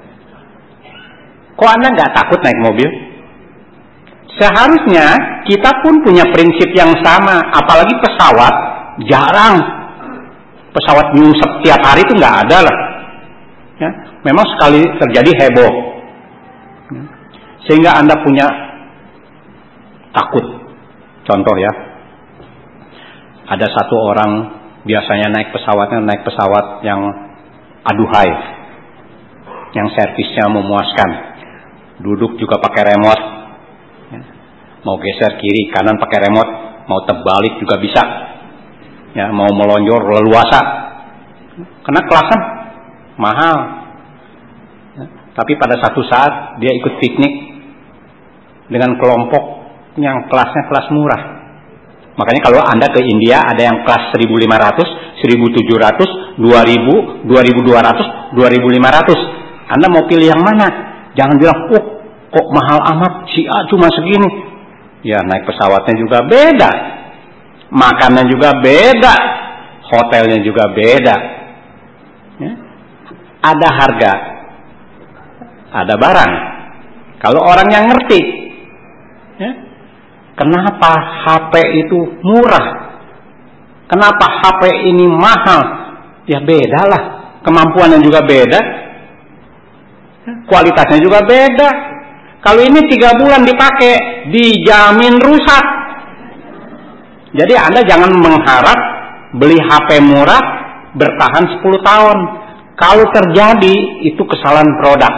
Kok Anda nggak takut naik mobil? Seharusnya kita pun punya prinsip yang sama. Apalagi pesawat, jarang pesawat nyungsep tiap hari itu nggak ada lah. Ya. Memang sekali terjadi heboh, ya. Sehingga Anda punya takut. Contoh ya, ada satu orang biasanya naik pesawatnya naik pesawat yang aduhai, yang servisnya memuaskan, duduk juga pakai remote, ya. Mau geser kiri kanan pakai remote, mau terbalik juga bisa. Ya, mau melonjor leluasa. Karena kelasnya mahal. Ya, tapi pada satu saat dia ikut piknik dengan kelompok yang kelasnya kelas murah. Makanya kalau Anda ke India ada yang kelas seribu lima ratus, seribu tujuh ratus, dua ribu, dua ribu dua ratus, dua ribu lima ratus. Anda mau pilih yang mana? Jangan bilang, oh kok mahal amat, si A cuma segini. Ya naik pesawatnya juga beda, makannya juga beda, hotelnya juga beda. Ya. Ada harga, ada barang. Kalau orang yang ngerti, ya, kenapa H P itu murah, kenapa H P ini mahal, ya bedalah, kemampuannya juga beda, kualitasnya juga beda. Kalau ini tiga bulan dipakai, dijamin rusak. Jadi Anda jangan mengharap beli H P murah bertahan sepuluh tahun. Kalau terjadi, itu kesalahan produk.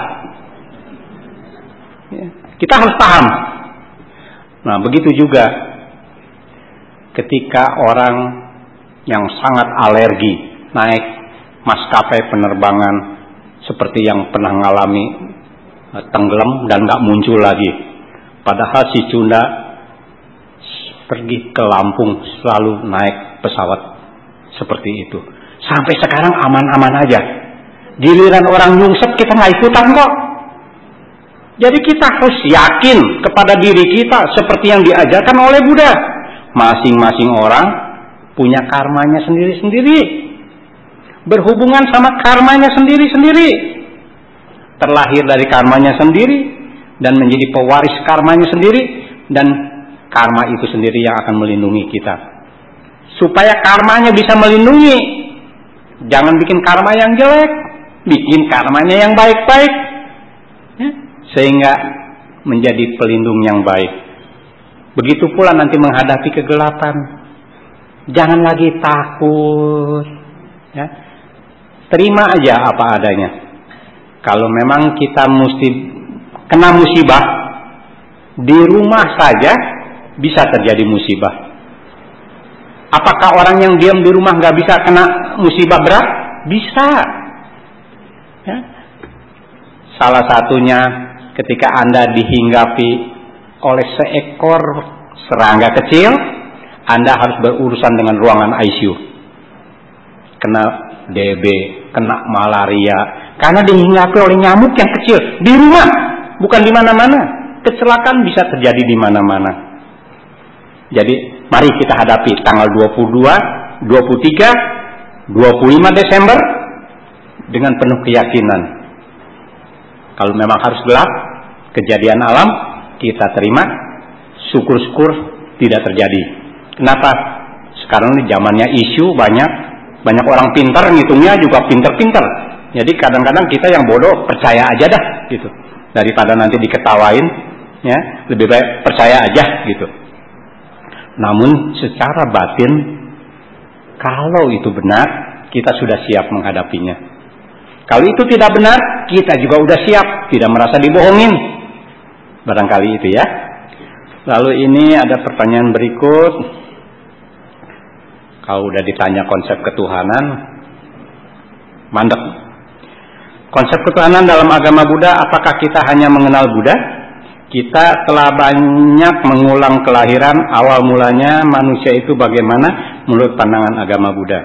Kita harus paham. Nah, begitu juga ketika orang yang sangat alergi naik maskapai penerbangan seperti yang pernah mengalami tenggelam dan nggak muncul lagi. Padahal si Cunda pergi ke Lampung selalu naik pesawat seperti itu. Sampai sekarang aman-aman aja. Giliran orang nyungsep kita nggak ikutan kok. Jadi kita harus yakin kepada diri kita seperti yang diajarkan oleh Buddha. Masing-masing orang punya karmanya sendiri-sendiri. Berhubungan sama karmanya sendiri-sendiri. Terlahir dari karmanya sendiri dan menjadi pewaris karmanya sendiri, dan karma itu sendiri yang akan melindungi kita. Supaya karmanya bisa melindungi, jangan bikin karma yang jelek, bikin karmanya yang baik-baik, ya, sehingga menjadi pelindung yang baik. Begitu pula nanti menghadapi kegelapan, jangan lagi takut, ya. Terima aja apa adanya. Kalau memang kita mesti kena musibah, di rumah saja bisa terjadi musibah. Apakah orang yang diam di rumah nggak bisa kena musibah berat? Bisa. Ya. Salah satunya ketika Anda dihinggapi oleh seekor serangga kecil, Anda harus berurusan dengan ruangan I C U. Kena D B, kena malaria. Karena dihinggapi oleh nyamuk yang kecil di rumah, bukan di mana-mana. Kecelakaan bisa terjadi di mana-mana. Jadi, mari kita hadapi tanggal dua puluh dua, dua puluh tiga, dua puluh lima Desember dengan penuh keyakinan. Kalau memang harus gelap, kejadian alam kita terima, syukur-syukur tidak terjadi. Kenapa? Sekarang ini zamannya isu banyak, banyak orang pintar ngitungnya juga pintar-pintar. Jadi kadang-kadang kita yang bodoh percaya aja dah gitu. Daripada nanti diketawain, ya, lebih baik percaya aja gitu. Namun secara batin, kalau itu benar, kita sudah siap menghadapinya. Kalau itu tidak benar, kita juga udah siap, tidak merasa dibohongin. Barangkali itu ya. Lalu ini ada pertanyaan berikut. Kalau udah ditanya konsep ketuhanan, mandek. Konsep ketuhanan dalam agama Buddha, apakah kita hanya mengenal Buddha? Kita telah banyak mengulang kelahiran, awal mulanya manusia itu bagaimana menurut pandangan agama Buddha.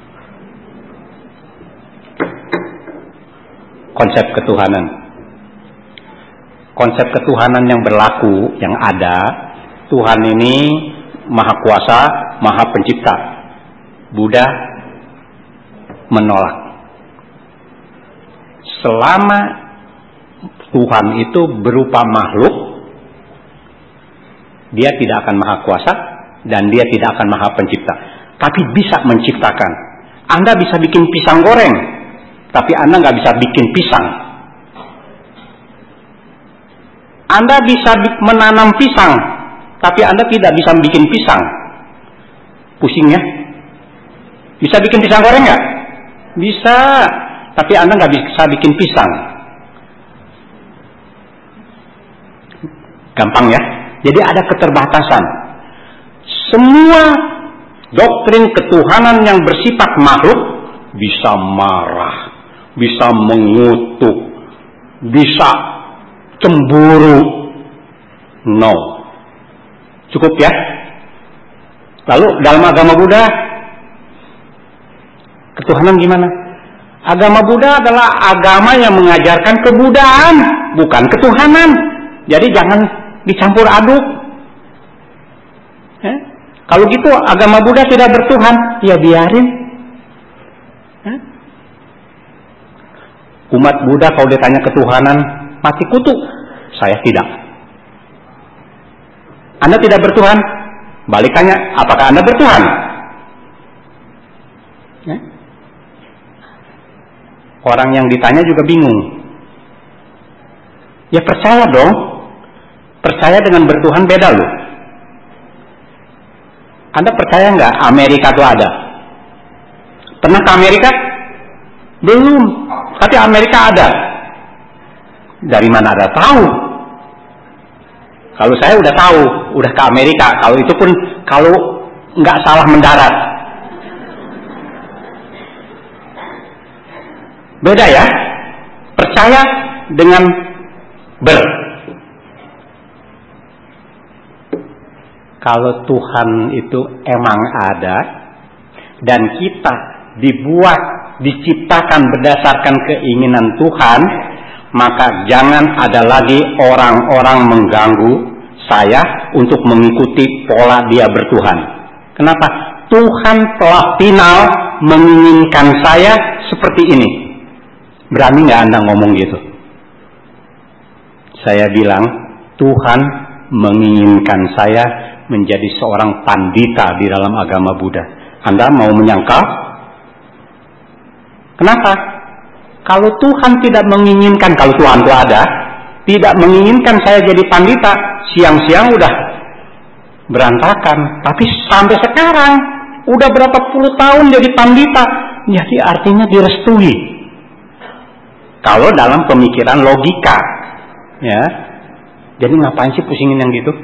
Konsep ketuhanan. Konsep ketuhanan yang berlaku, yang ada, Tuhan ini Maha Kuasa, Maha Pencipta. Buddha menolak. Selama Tuhan itu berupa makhluk, dia tidak akan maha kuasa dan dia tidak akan maha pencipta, tapi bisa menciptakan. Anda bisa bikin pisang goreng, tapi Anda nggak bisa bikin pisang. Anda bisa menanam pisang, tapi Anda tidak bisa bikin pisang. Pusing ya? Bisa bikin pisang goreng nggak? Bisa. Tapi Anda nggak bisa bikin pisang. Gampang ya? Jadi ada keterbatasan. Semua doktrin ketuhanan yang bersifat makhluk bisa marah, bisa mengutuk, bisa cemburu. No. Cukup ya. Lalu dalam agama Buddha, ketuhanan gimana? Agama Buddha adalah agama yang mengajarkan kebudaan, bukan ketuhanan. Jadi jangan dicampur aduk. Eh? Kalau gitu agama Buddha tidak bertuhan, ya biarin. Eh? Umat Buddha kalau ditanya ketuhanan, mati kutu. Saya tidak. Anda tidak bertuhan? Balik tanya, apakah Anda bertuhan? Eh? Orang yang ditanya juga bingung. Ya percaya dong. Percaya dengan bertuhan beda loh. Anda percaya nggak Amerika itu ada? Pernah ke Amerika? Belum. Tapi Amerika ada. Dari mana ada tahu? Kalau saya udah tahu, udah ke Amerika. Kalau itu pun kalau nggak salah mendarat. Beda ya. Percaya dengan ber. Kalau Tuhan itu emang ada dan kita dibuat, diciptakan berdasarkan keinginan Tuhan, maka jangan ada lagi orang-orang mengganggu saya untuk mengikuti pola dia bertuhan. Kenapa? Tuhan telah final menginginkan saya seperti ini. Berani nggak Anda ngomong gitu? Saya bilang, Tuhan menginginkan saya menjadi seorang pandita di dalam agama Buddha. Anda mau menyangkal? Kenapa? Kalau Tuhan tidak menginginkan, kalau Tuhan itu ada, tidak menginginkan saya jadi pandita, siang-siang udah berantakan. Tapi sampai sekarang, udah berapa puluh tahun jadi pandita, jadi artinya direstui. Kalau dalam pemikiran logika, ya, jadi ngapain sih pusingin yang gitu?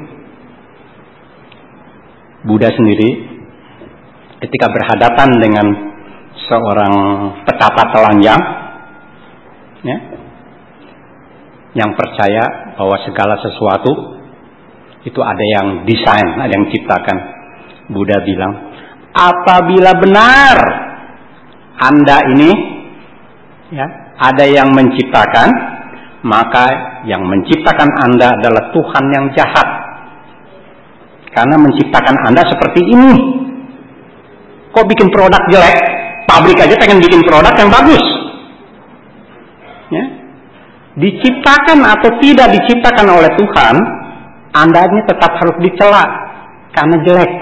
Buddha sendiri ketika berhadapan dengan seorang petapa telanjang, ya, yang percaya bahwa segala sesuatu itu ada yang desain, ada yang ciptakan. Buddha bilang, apabila benar Anda ini, ya, ada yang menciptakan, maka yang menciptakan Anda adalah Tuhan yang jahat. Karena menciptakan Anda seperti ini. Kok bikin produk jelek? Pabrik aja pengen bikin produk yang bagus. Ya. Diciptakan atau tidak diciptakan oleh Tuhan, Andanya tetap harus dicela karena jelek.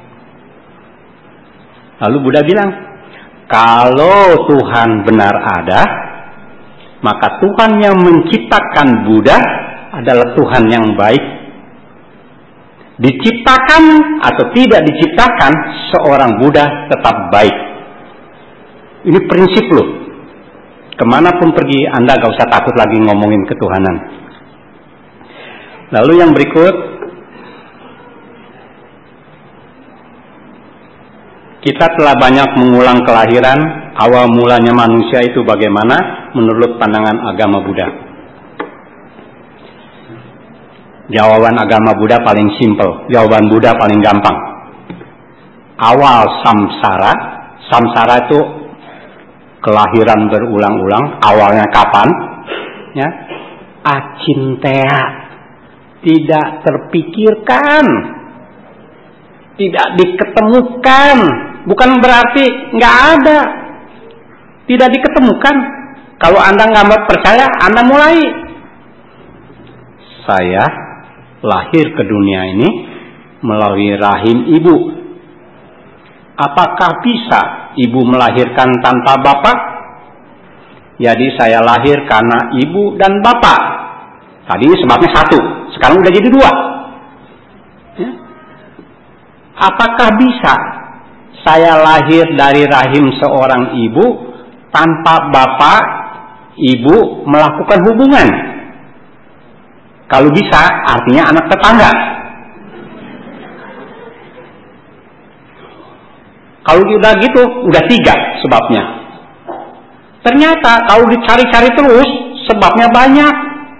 Lalu Buddha bilang, kalau Tuhan benar ada, maka Tuhan yang menciptakan Buddha adalah Tuhan yang baik. Diciptakan atau tidak diciptakan, seorang Buddha tetap baik. Ini prinsip loh. Kemanapun pergi, Anda gak usah takut lagi ngomongin ketuhanan. Lalu yang berikut, kita telah banyak mengulang kelahiran, awal mulanya manusia itu bagaimana menurut pandangan agama Buddha. Jawaban agama Buddha paling simpel, jawaban Buddha paling gampang. Awal samsara, samsara itu kelahiran berulang-ulang, awalnya kapan? Ya, acintea, tidak terpikirkan, tidak diketemukan, bukan berarti nggak ada, tidak diketemukan. Kalau Anda nggak percaya, Anda mulai. Saya lahir ke dunia ini melalui rahim ibu. Apakah bisa ibu melahirkan tanpa bapak? Jadi saya lahir karena ibu dan bapak. Tadi sebabnya satu, sekarang udah jadi dua. Ya. Apakah bisa saya lahir dari rahim seorang ibu tanpa bapak, ibu melakukan hubungan? Kalau bisa, artinya anak tetangga. Kalau udah gitu, udah tiga sebabnya. Ternyata kalau dicari-cari terus, sebabnya banyak.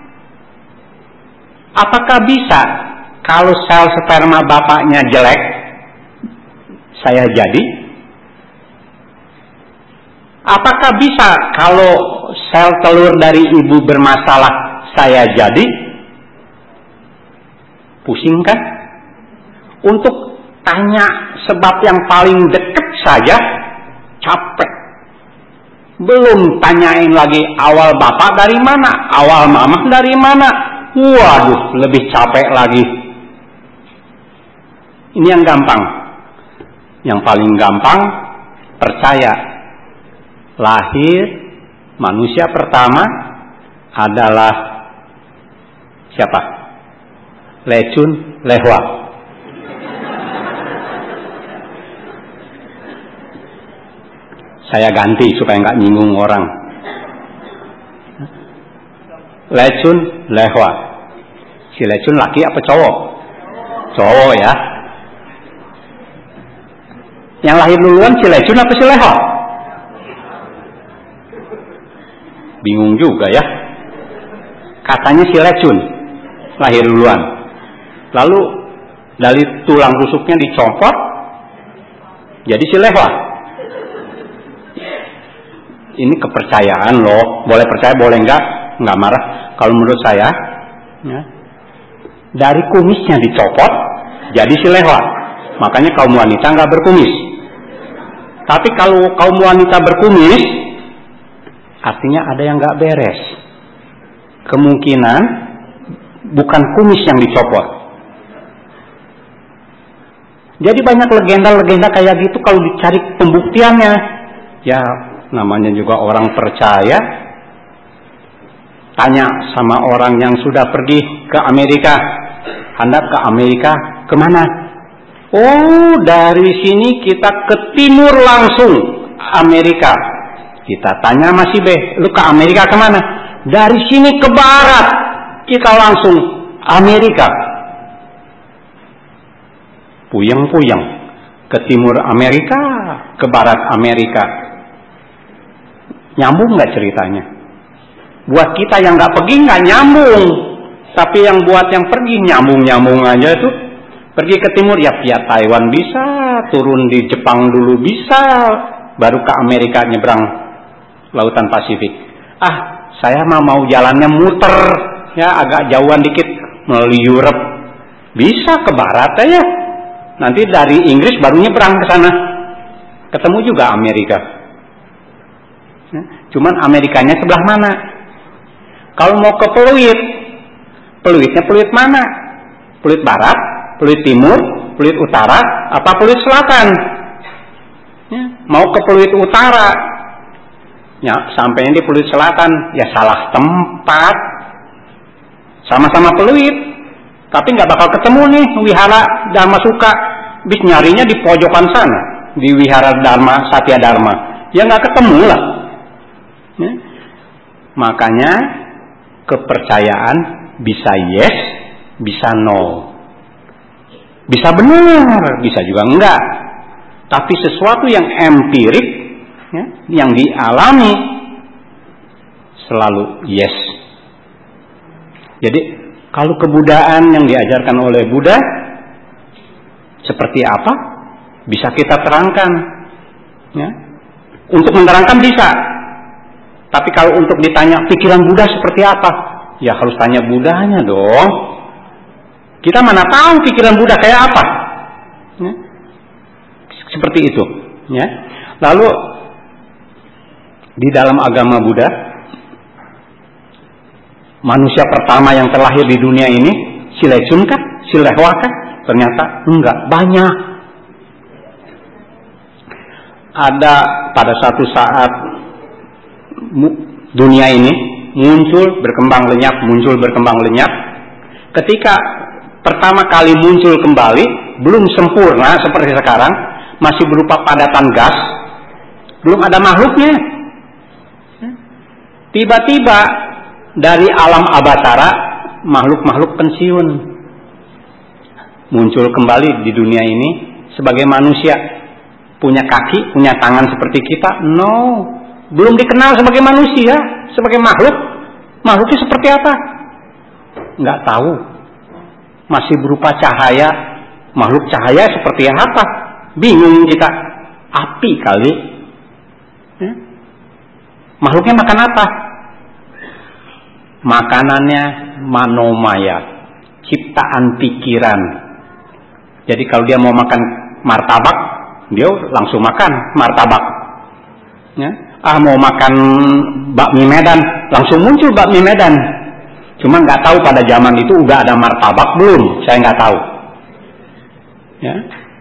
Apakah bisa kalau sel sperma bapaknya jelek, saya jadi? Apakah bisa kalau sel telur dari ibu bermasalah, saya jadi? Pusing kan? Untuk tanya sebab yang paling dekat saja capek. Belum tanyain lagi awal bapak dari mana, awal mama dari mana. Waduh, lebih capek lagi. Ini yang gampang. Yang paling gampang, percaya. Lahir manusia pertama adalah siapa? Lecun Lehwa. Saya ganti supaya nggak nyinggung orang. Lecun Lehwa. Si Lecun laki apa cowok? Cowok ya. Yang lahir duluan si Lecun apa si Lehwa? Bingung juga ya. Katanya si Lecun lahir duluan. Lalu dari tulang rusuknya dicopot, jadi si Lehwa. Ini kepercayaan loh. Boleh percaya, boleh enggak, enggak marah. Kalau menurut saya, ya, dari kumisnya dicopot, jadi si Lehwa. Makanya kaum wanita enggak berkumis. Tapi kalau kaum wanita berkumis, artinya ada yang enggak beres. Kemungkinan bukan kumis yang dicopot. Jadi banyak legenda-legenda kayak gitu kalau dicari pembuktiannya. Ya, namanya juga orang percaya. Tanya sama orang yang sudah pergi ke Amerika. Anda ke Amerika kemana? Oh, dari sini kita ke timur langsung Amerika. Kita tanya masih B, lu ke Amerika kemana? Dari sini ke barat kita langsung Amerika. Puyeng-puyeng. Ke timur Amerika, ke barat Amerika. Nyambung nggak ceritanya? Buat kita yang nggak pergi nggak nyambung, tapi yang buat yang pergi nyambung-nyambung aja tuh. Pergi ke timur ya via Taiwan bisa, turun di Jepang dulu bisa, baru ke Amerika nyebrang Lautan Pasifik. Ah, saya mah mau jalannya muter, ya agak jauhan dikit melalui Europe, bisa ke barat aja. Nanti dari Inggris baru nyebrang ke sana, ketemu juga Amerika. Cuman Amerikanya sebelah mana? Kalau mau ke peluit, peluitnya peluit mana? Peluit barat, peluit timur, peluit utara, apa peluit selatan? Ya, mau ke peluit utara, ya sampainya di peluit selatan, ya salah tempat. Sama-sama peluit, tapi nggak bakal ketemu nih wihara Dharma Suka. Bis nyarinya di pojokan sana, di wihara Dharma Satya Dharma. Ya nggak ketemu lah. Ya. Makanya kepercayaan bisa yes, bisa no, bisa benar, bisa juga enggak. Tapi sesuatu yang empirik, ya, yang dialami selalu yes. Jadi kalau kebudayaan yang diajarkan oleh Buddha seperti apa, bisa kita terangkan. Ya. Untuk menerangkan bisa. Tapi kalau untuk ditanya pikiran Buddha seperti apa, ya harus tanya Buddhanya dong. Kita mana tahu pikiran Buddha kayak apa? Ya. Seperti itu. Ya. Lalu di dalam agama Buddha, manusia pertama yang terlahir di dunia ini, si Lecun kah? Si Lehwa kah? Ternyata enggak, banyak. Ada pada satu saat dunia ini muncul, berkembang lenyap, muncul, berkembang lenyap. Ketika pertama kali muncul kembali, belum sempurna seperti sekarang, masih berupa padatan gas, belum ada makhluknya. Tiba-tiba dari alam abatara, makhluk-makhluk pensiun muncul kembali di dunia ini sebagai manusia. punya kaki, punya tangan seperti kita? No. Belum dikenal sebagai manusia, sebagai makhluk. Makhluknya seperti apa? Nggak tahu. Masih berupa cahaya. Makhluk cahaya seperti apa? Bingung kita. Api kali. Ya? Makhluknya makan apa? Makanannya manomaya, ciptaan pikiran. Jadi kalau dia mau makan martabak, dia langsung makan martabak. Ya? Ah mau makan bakmi Medan, langsung muncul bakmi Medan. Cuma nggak tahu pada zaman itu udah ada martabak belum, saya nggak tahu. Ya.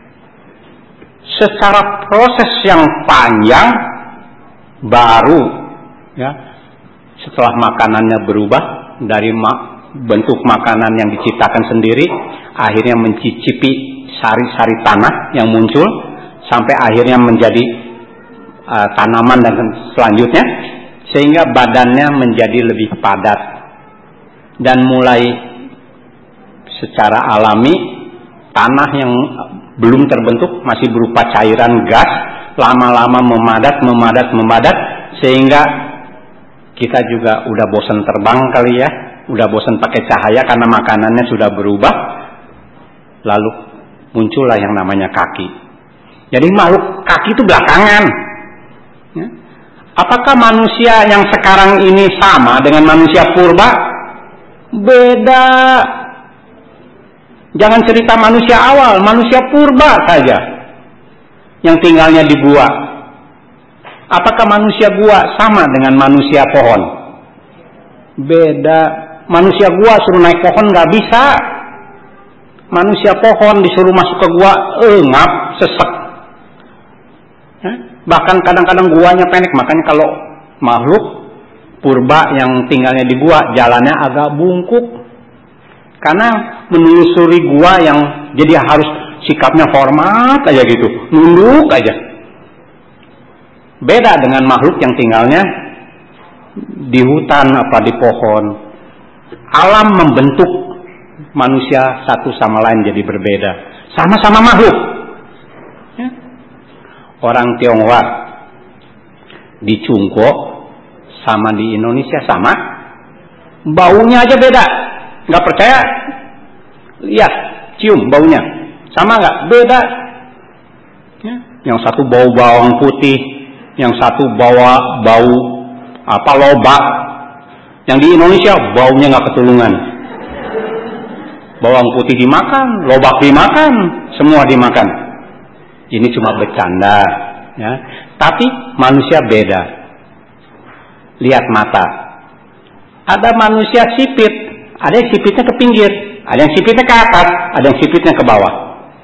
Secara proses yang panjang, baru ya setelah makanannya berubah dari ma- bentuk makanan yang diciptakan sendiri, akhirnya mencicipi sari-sari tanah yang muncul, sampai akhirnya menjadi uh, tanaman dan selanjutnya, sehingga badannya menjadi lebih padat. Dan mulai secara alami, tanah yang belum terbentuk masih berupa cairan gas, lama-lama memadat, memadat, memadat, sehingga kita juga udah bosan terbang kali ya, udah bosan pakai cahaya karena makanannya sudah berubah. Lalu muncullah yang namanya kaki. Jadi makhluk kaki itu belakangan. Ya. Apakah manusia yang sekarang ini sama dengan manusia purba? Beda. Jangan cerita manusia awal, manusia purba saja yang tinggalnya di gua. Apakah manusia gua sama dengan manusia pohon? Beda. Manusia gua suruh naik pohon nggak bisa. Manusia pohon disuruh masuk ke gua, engap, sesek. Eh? Bahkan kadang-kadang guanya pendek. Makanya kalau makhluk purba yang tinggalnya di gua, jalannya agak bungkuk. Karena menelusuri gua yang jadi harus sikapnya hormat aja gitu, nunduk aja. Beda dengan makhluk yang tinggalnya di hutan apa di pohon. Alam membentuk manusia satu sama lain jadi berbeda. Sama-sama makhluk. Ya. Orang Tionghoa di Cungko sama di Indonesia sama. Baunya aja beda. Nggak percaya? Lihat, cium baunya. Sama nggak? Beda. Ya. Yang satu bau bawang putih, yang satu bawa bau apa lobak, yang di Indonesia baunya nggak ketulungan. Bawang putih dimakan, lobak dimakan, semua dimakan. Ini cuma bercanda, ya. Tapi manusia beda. Lihat mata. Ada manusia sipit, ada yang sipitnya ke pinggir, ada yang sipitnya ke atas, ada yang sipitnya ke bawah.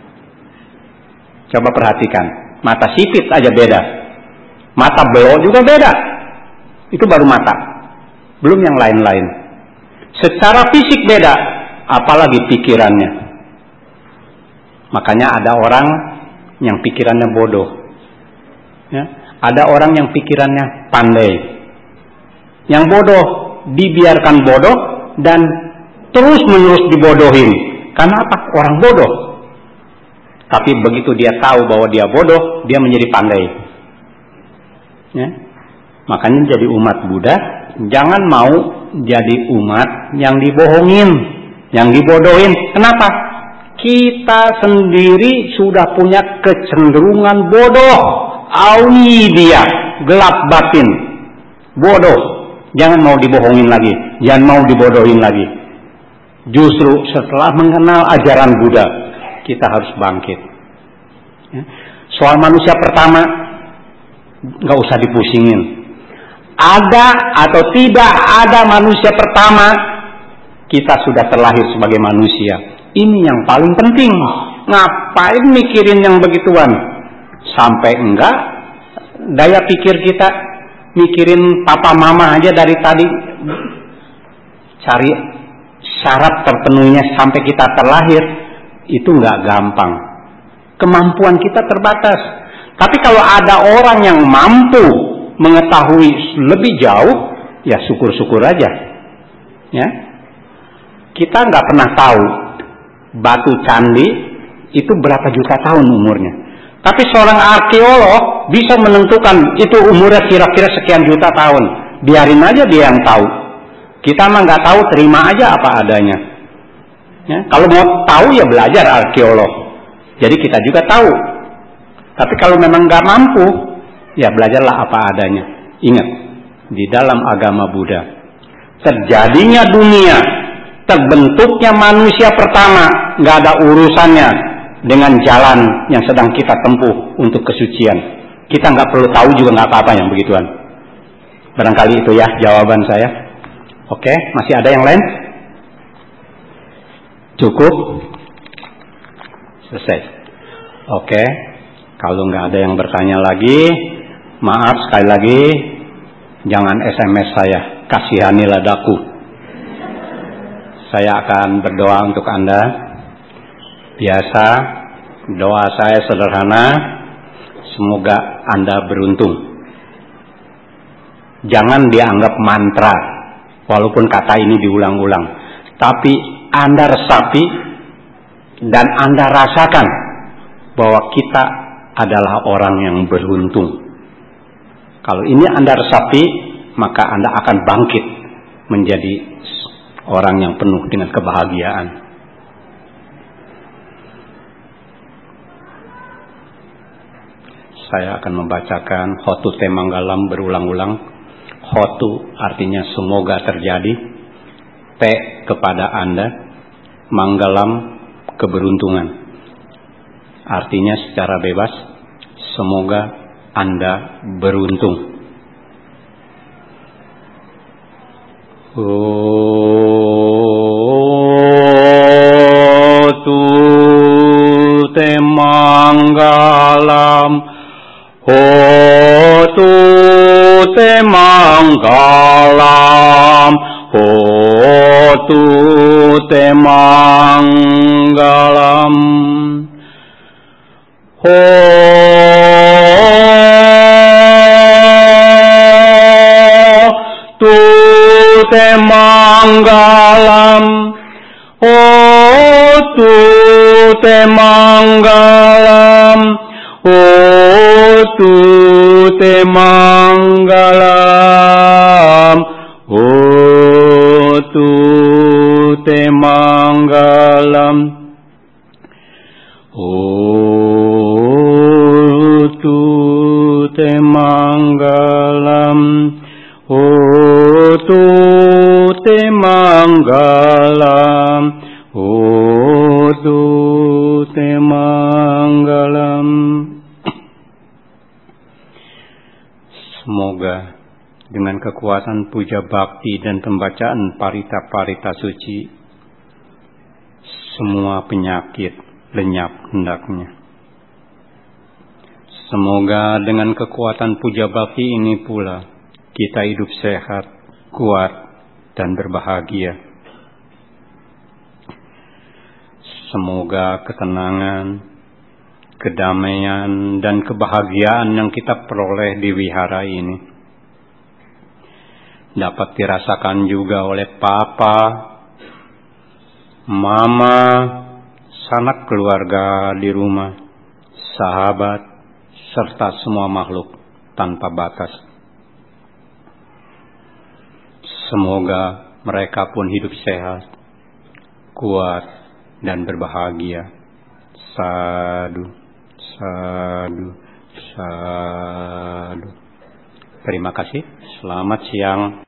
Coba perhatikan, mata sipit aja beda. Mata belok juga beda. Itu baru mata. Belum yang lain-lain. Secara fisik beda. Apalagi pikirannya. Makanya ada orang yang pikirannya bodoh. Ya. Ada orang yang pikirannya pandai. Yang bodoh dibiarkan bodoh dan terus-menerus dibodohin. Karena apa? Orang bodoh. Tapi begitu dia tahu bahwa dia bodoh, dia menjadi pandai. Ya. Makanya jadi umat Buddha jangan mau jadi umat yang dibohongin, yang dibodohin. Kenapa? Kita sendiri sudah punya kecenderungan bodoh. Awi dia, gelap batin, bodoh. Jangan mau dibohongin lagi, jangan mau dibodohin lagi. Justru setelah mengenal ajaran Buddha, kita harus bangkit. Ya. Soal manusia pertama, nggak usah dipusingin. Ada atau tidak ada manusia pertama, kita sudah terlahir sebagai manusia. Ini yang paling penting. Ngapain mikirin yang begituan? Sampai enggak daya pikir kita mikirin papa mama aja dari tadi. Cari syarat terpenuhinya sampai kita terlahir, itu enggak gampang. Kemampuan kita terbatas. Tapi kalau ada orang yang mampu mengetahui lebih jauh, ya syukur-syukur aja. Ya. Kita nggak pernah tahu batu candi itu berapa juta tahun umurnya. Tapi seorang arkeolog bisa menentukan itu umurnya kira-kira sekian juta tahun. Biarin aja dia yang tahu. Kita mah nggak tahu, terima aja apa adanya. Ya, kalau mau tahu ya belajar arkeolog. Jadi kita juga tahu. Tapi kalau memang nggak mampu, ya belajarlah apa adanya. Ingat, di dalam agama Buddha, terjadinya dunia, terbentuknya manusia pertama, nggak ada urusannya dengan jalan yang sedang kita tempuh untuk kesucian. Kita nggak perlu tahu juga nggak apa-apa yang begituan. Barangkali itu ya jawaban saya. Oke, masih ada yang lain? Cukup? Selesai. Oke, kalau nggak ada yang bertanya lagi, maaf sekali lagi, jangan S M S saya, kasihanilah daku. Saya akan berdoa untuk Anda. Biasa, doa saya sederhana, semoga Anda beruntung. Jangan dianggap mantra, walaupun kata ini diulang-ulang. Tapi Anda resapi dan Anda rasakan bahwa kita adalah orang yang beruntung. Kalau ini Anda resapi, maka Anda akan bangkit menjadi orang yang penuh dengan kebahagiaan. Saya akan membacakan Hotu Te Manggalam berulang-ulang. Hotu artinya semoga terjadi. Te kepada Anda. Manggalam keberuntungan. Artinya secara bebas, semoga Anda beruntung. Hotu Te Manggalam, Hotu Te Manggalam, Hotu Te Manggalam, Hotu Te Manggalam, Hotu Te Manggalam, Hotu Te Manggalam, Hotu Te Manggalam, Hotu Te Manggalam, Hotu Te Manggalam, Hotu Te Manggalam. Semoga dengan kekuatan puja bakti dan pembacaan parita-parita suci, semua penyakit lenyap hendaknya. Semoga dengan kekuatan puja bakti ini pula kita hidup sehat, kuat, dan berbahagia. Semoga ketenangan, kedamaian, dan kebahagiaan yang kita peroleh di wihara ini dapat dirasakan juga oleh papa, mama, sanak keluarga di rumah, sahabat, serta semua makhluk tanpa batas. Semoga mereka pun hidup sehat, kuat, dan berbahagia. Sadu, sadu, sadu. Terima kasih. Selamat siang.